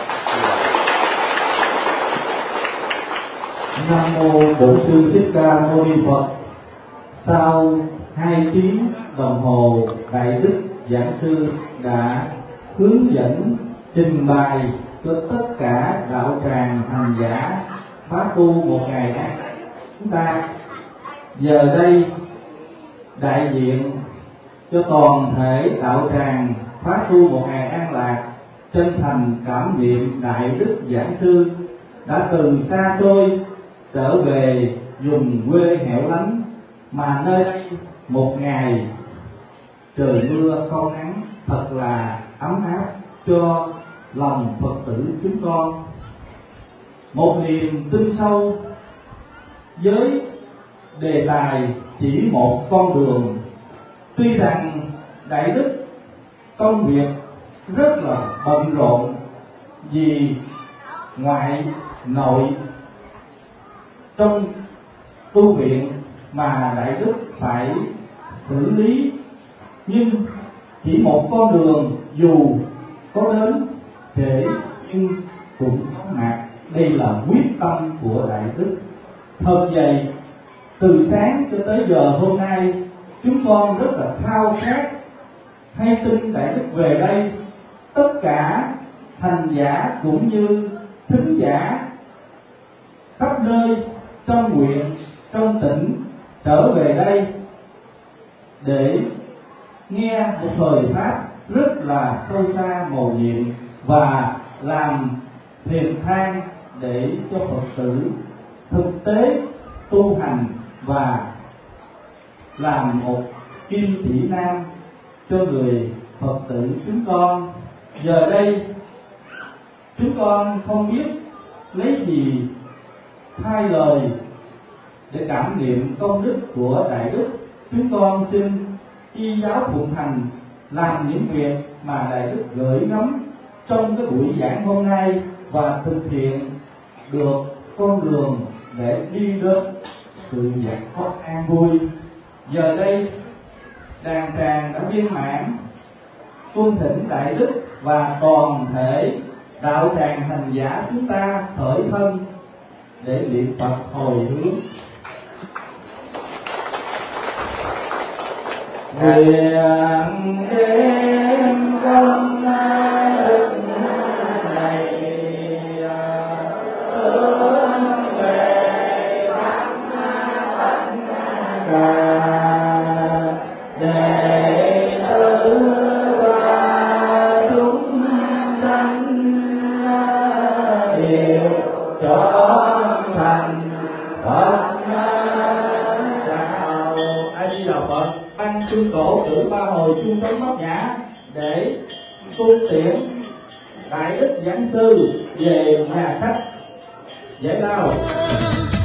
Nam mô Bổn Sư Thích Ca Mâu Ni Phật. Sau 2 tiếng đồng hồ, Đại Đức Giảng Sư đã hướng dẫn trình bày cho tất cả đạo tràng hành giả pháp tu một ngày an lạc chúng ta. Giờ đây đại diện cho toàn thể đạo tràng pháp tu một ngày an lạc chân thành cảm niệm Đại Đức Giảng Sư đã từ xa xôi trở về vùng quê hẻo lánh, mà nơi đây một ngày trời mưa không nắng thật là ấm áp cho lòng Phật tử chúng con. Một niềm tin sâu với đề tài chỉ một con đường. Tuy rằng Đại Đức công việc rất là bận rộn vì ngoại nội trong tu viện mà Đại Đức phải xử lý, nhưng chỉ một con đường dù có đến trễ nhưng cũng có mặt. Đây là quyết tâm của Đại Đức. Thật vậy, từ sáng cho tới giờ hôm nay, chúng con rất là khao khát hay tin Đại Đức về đây. Tất cả hành giả cũng như thính giả khắp nơi trong huyện, trong tỉnh trở về đây để nghe một thời pháp rất là sâu xa mầu nhiệm và làm thiền thang để cho Phật tử thực tế tu hành và làm một kim chỉ nam cho người Phật tử chúng con. Giờ đây chúng con không biết lấy gì thay lời để cảm niệm công đức của Đại Đức. Chúng con xin y giáo phụng hành làm những việc mà Đại Đức gửi gắm trong cái buổi giảng hôm nay và thực hiện được con đường để đi đến sự giải thoát an vui. Giờ đây đàn tràng đã viên mãn, tuân thỉnh Đại Đức và toàn thể đạo tràng hành giả chúng ta khởi thân để niệm Phật hồi hướng. Nguyện đem công đức này hướng về thắng tận cả đệ tử và chúng sanh đều trở thành Phật. Chào A Di Đà Phật. Ban chuông cổ cử ba hồi chuông trống bát nhã để cung tiễn Đại Đức Giảng Sư về nhà khách giải lao.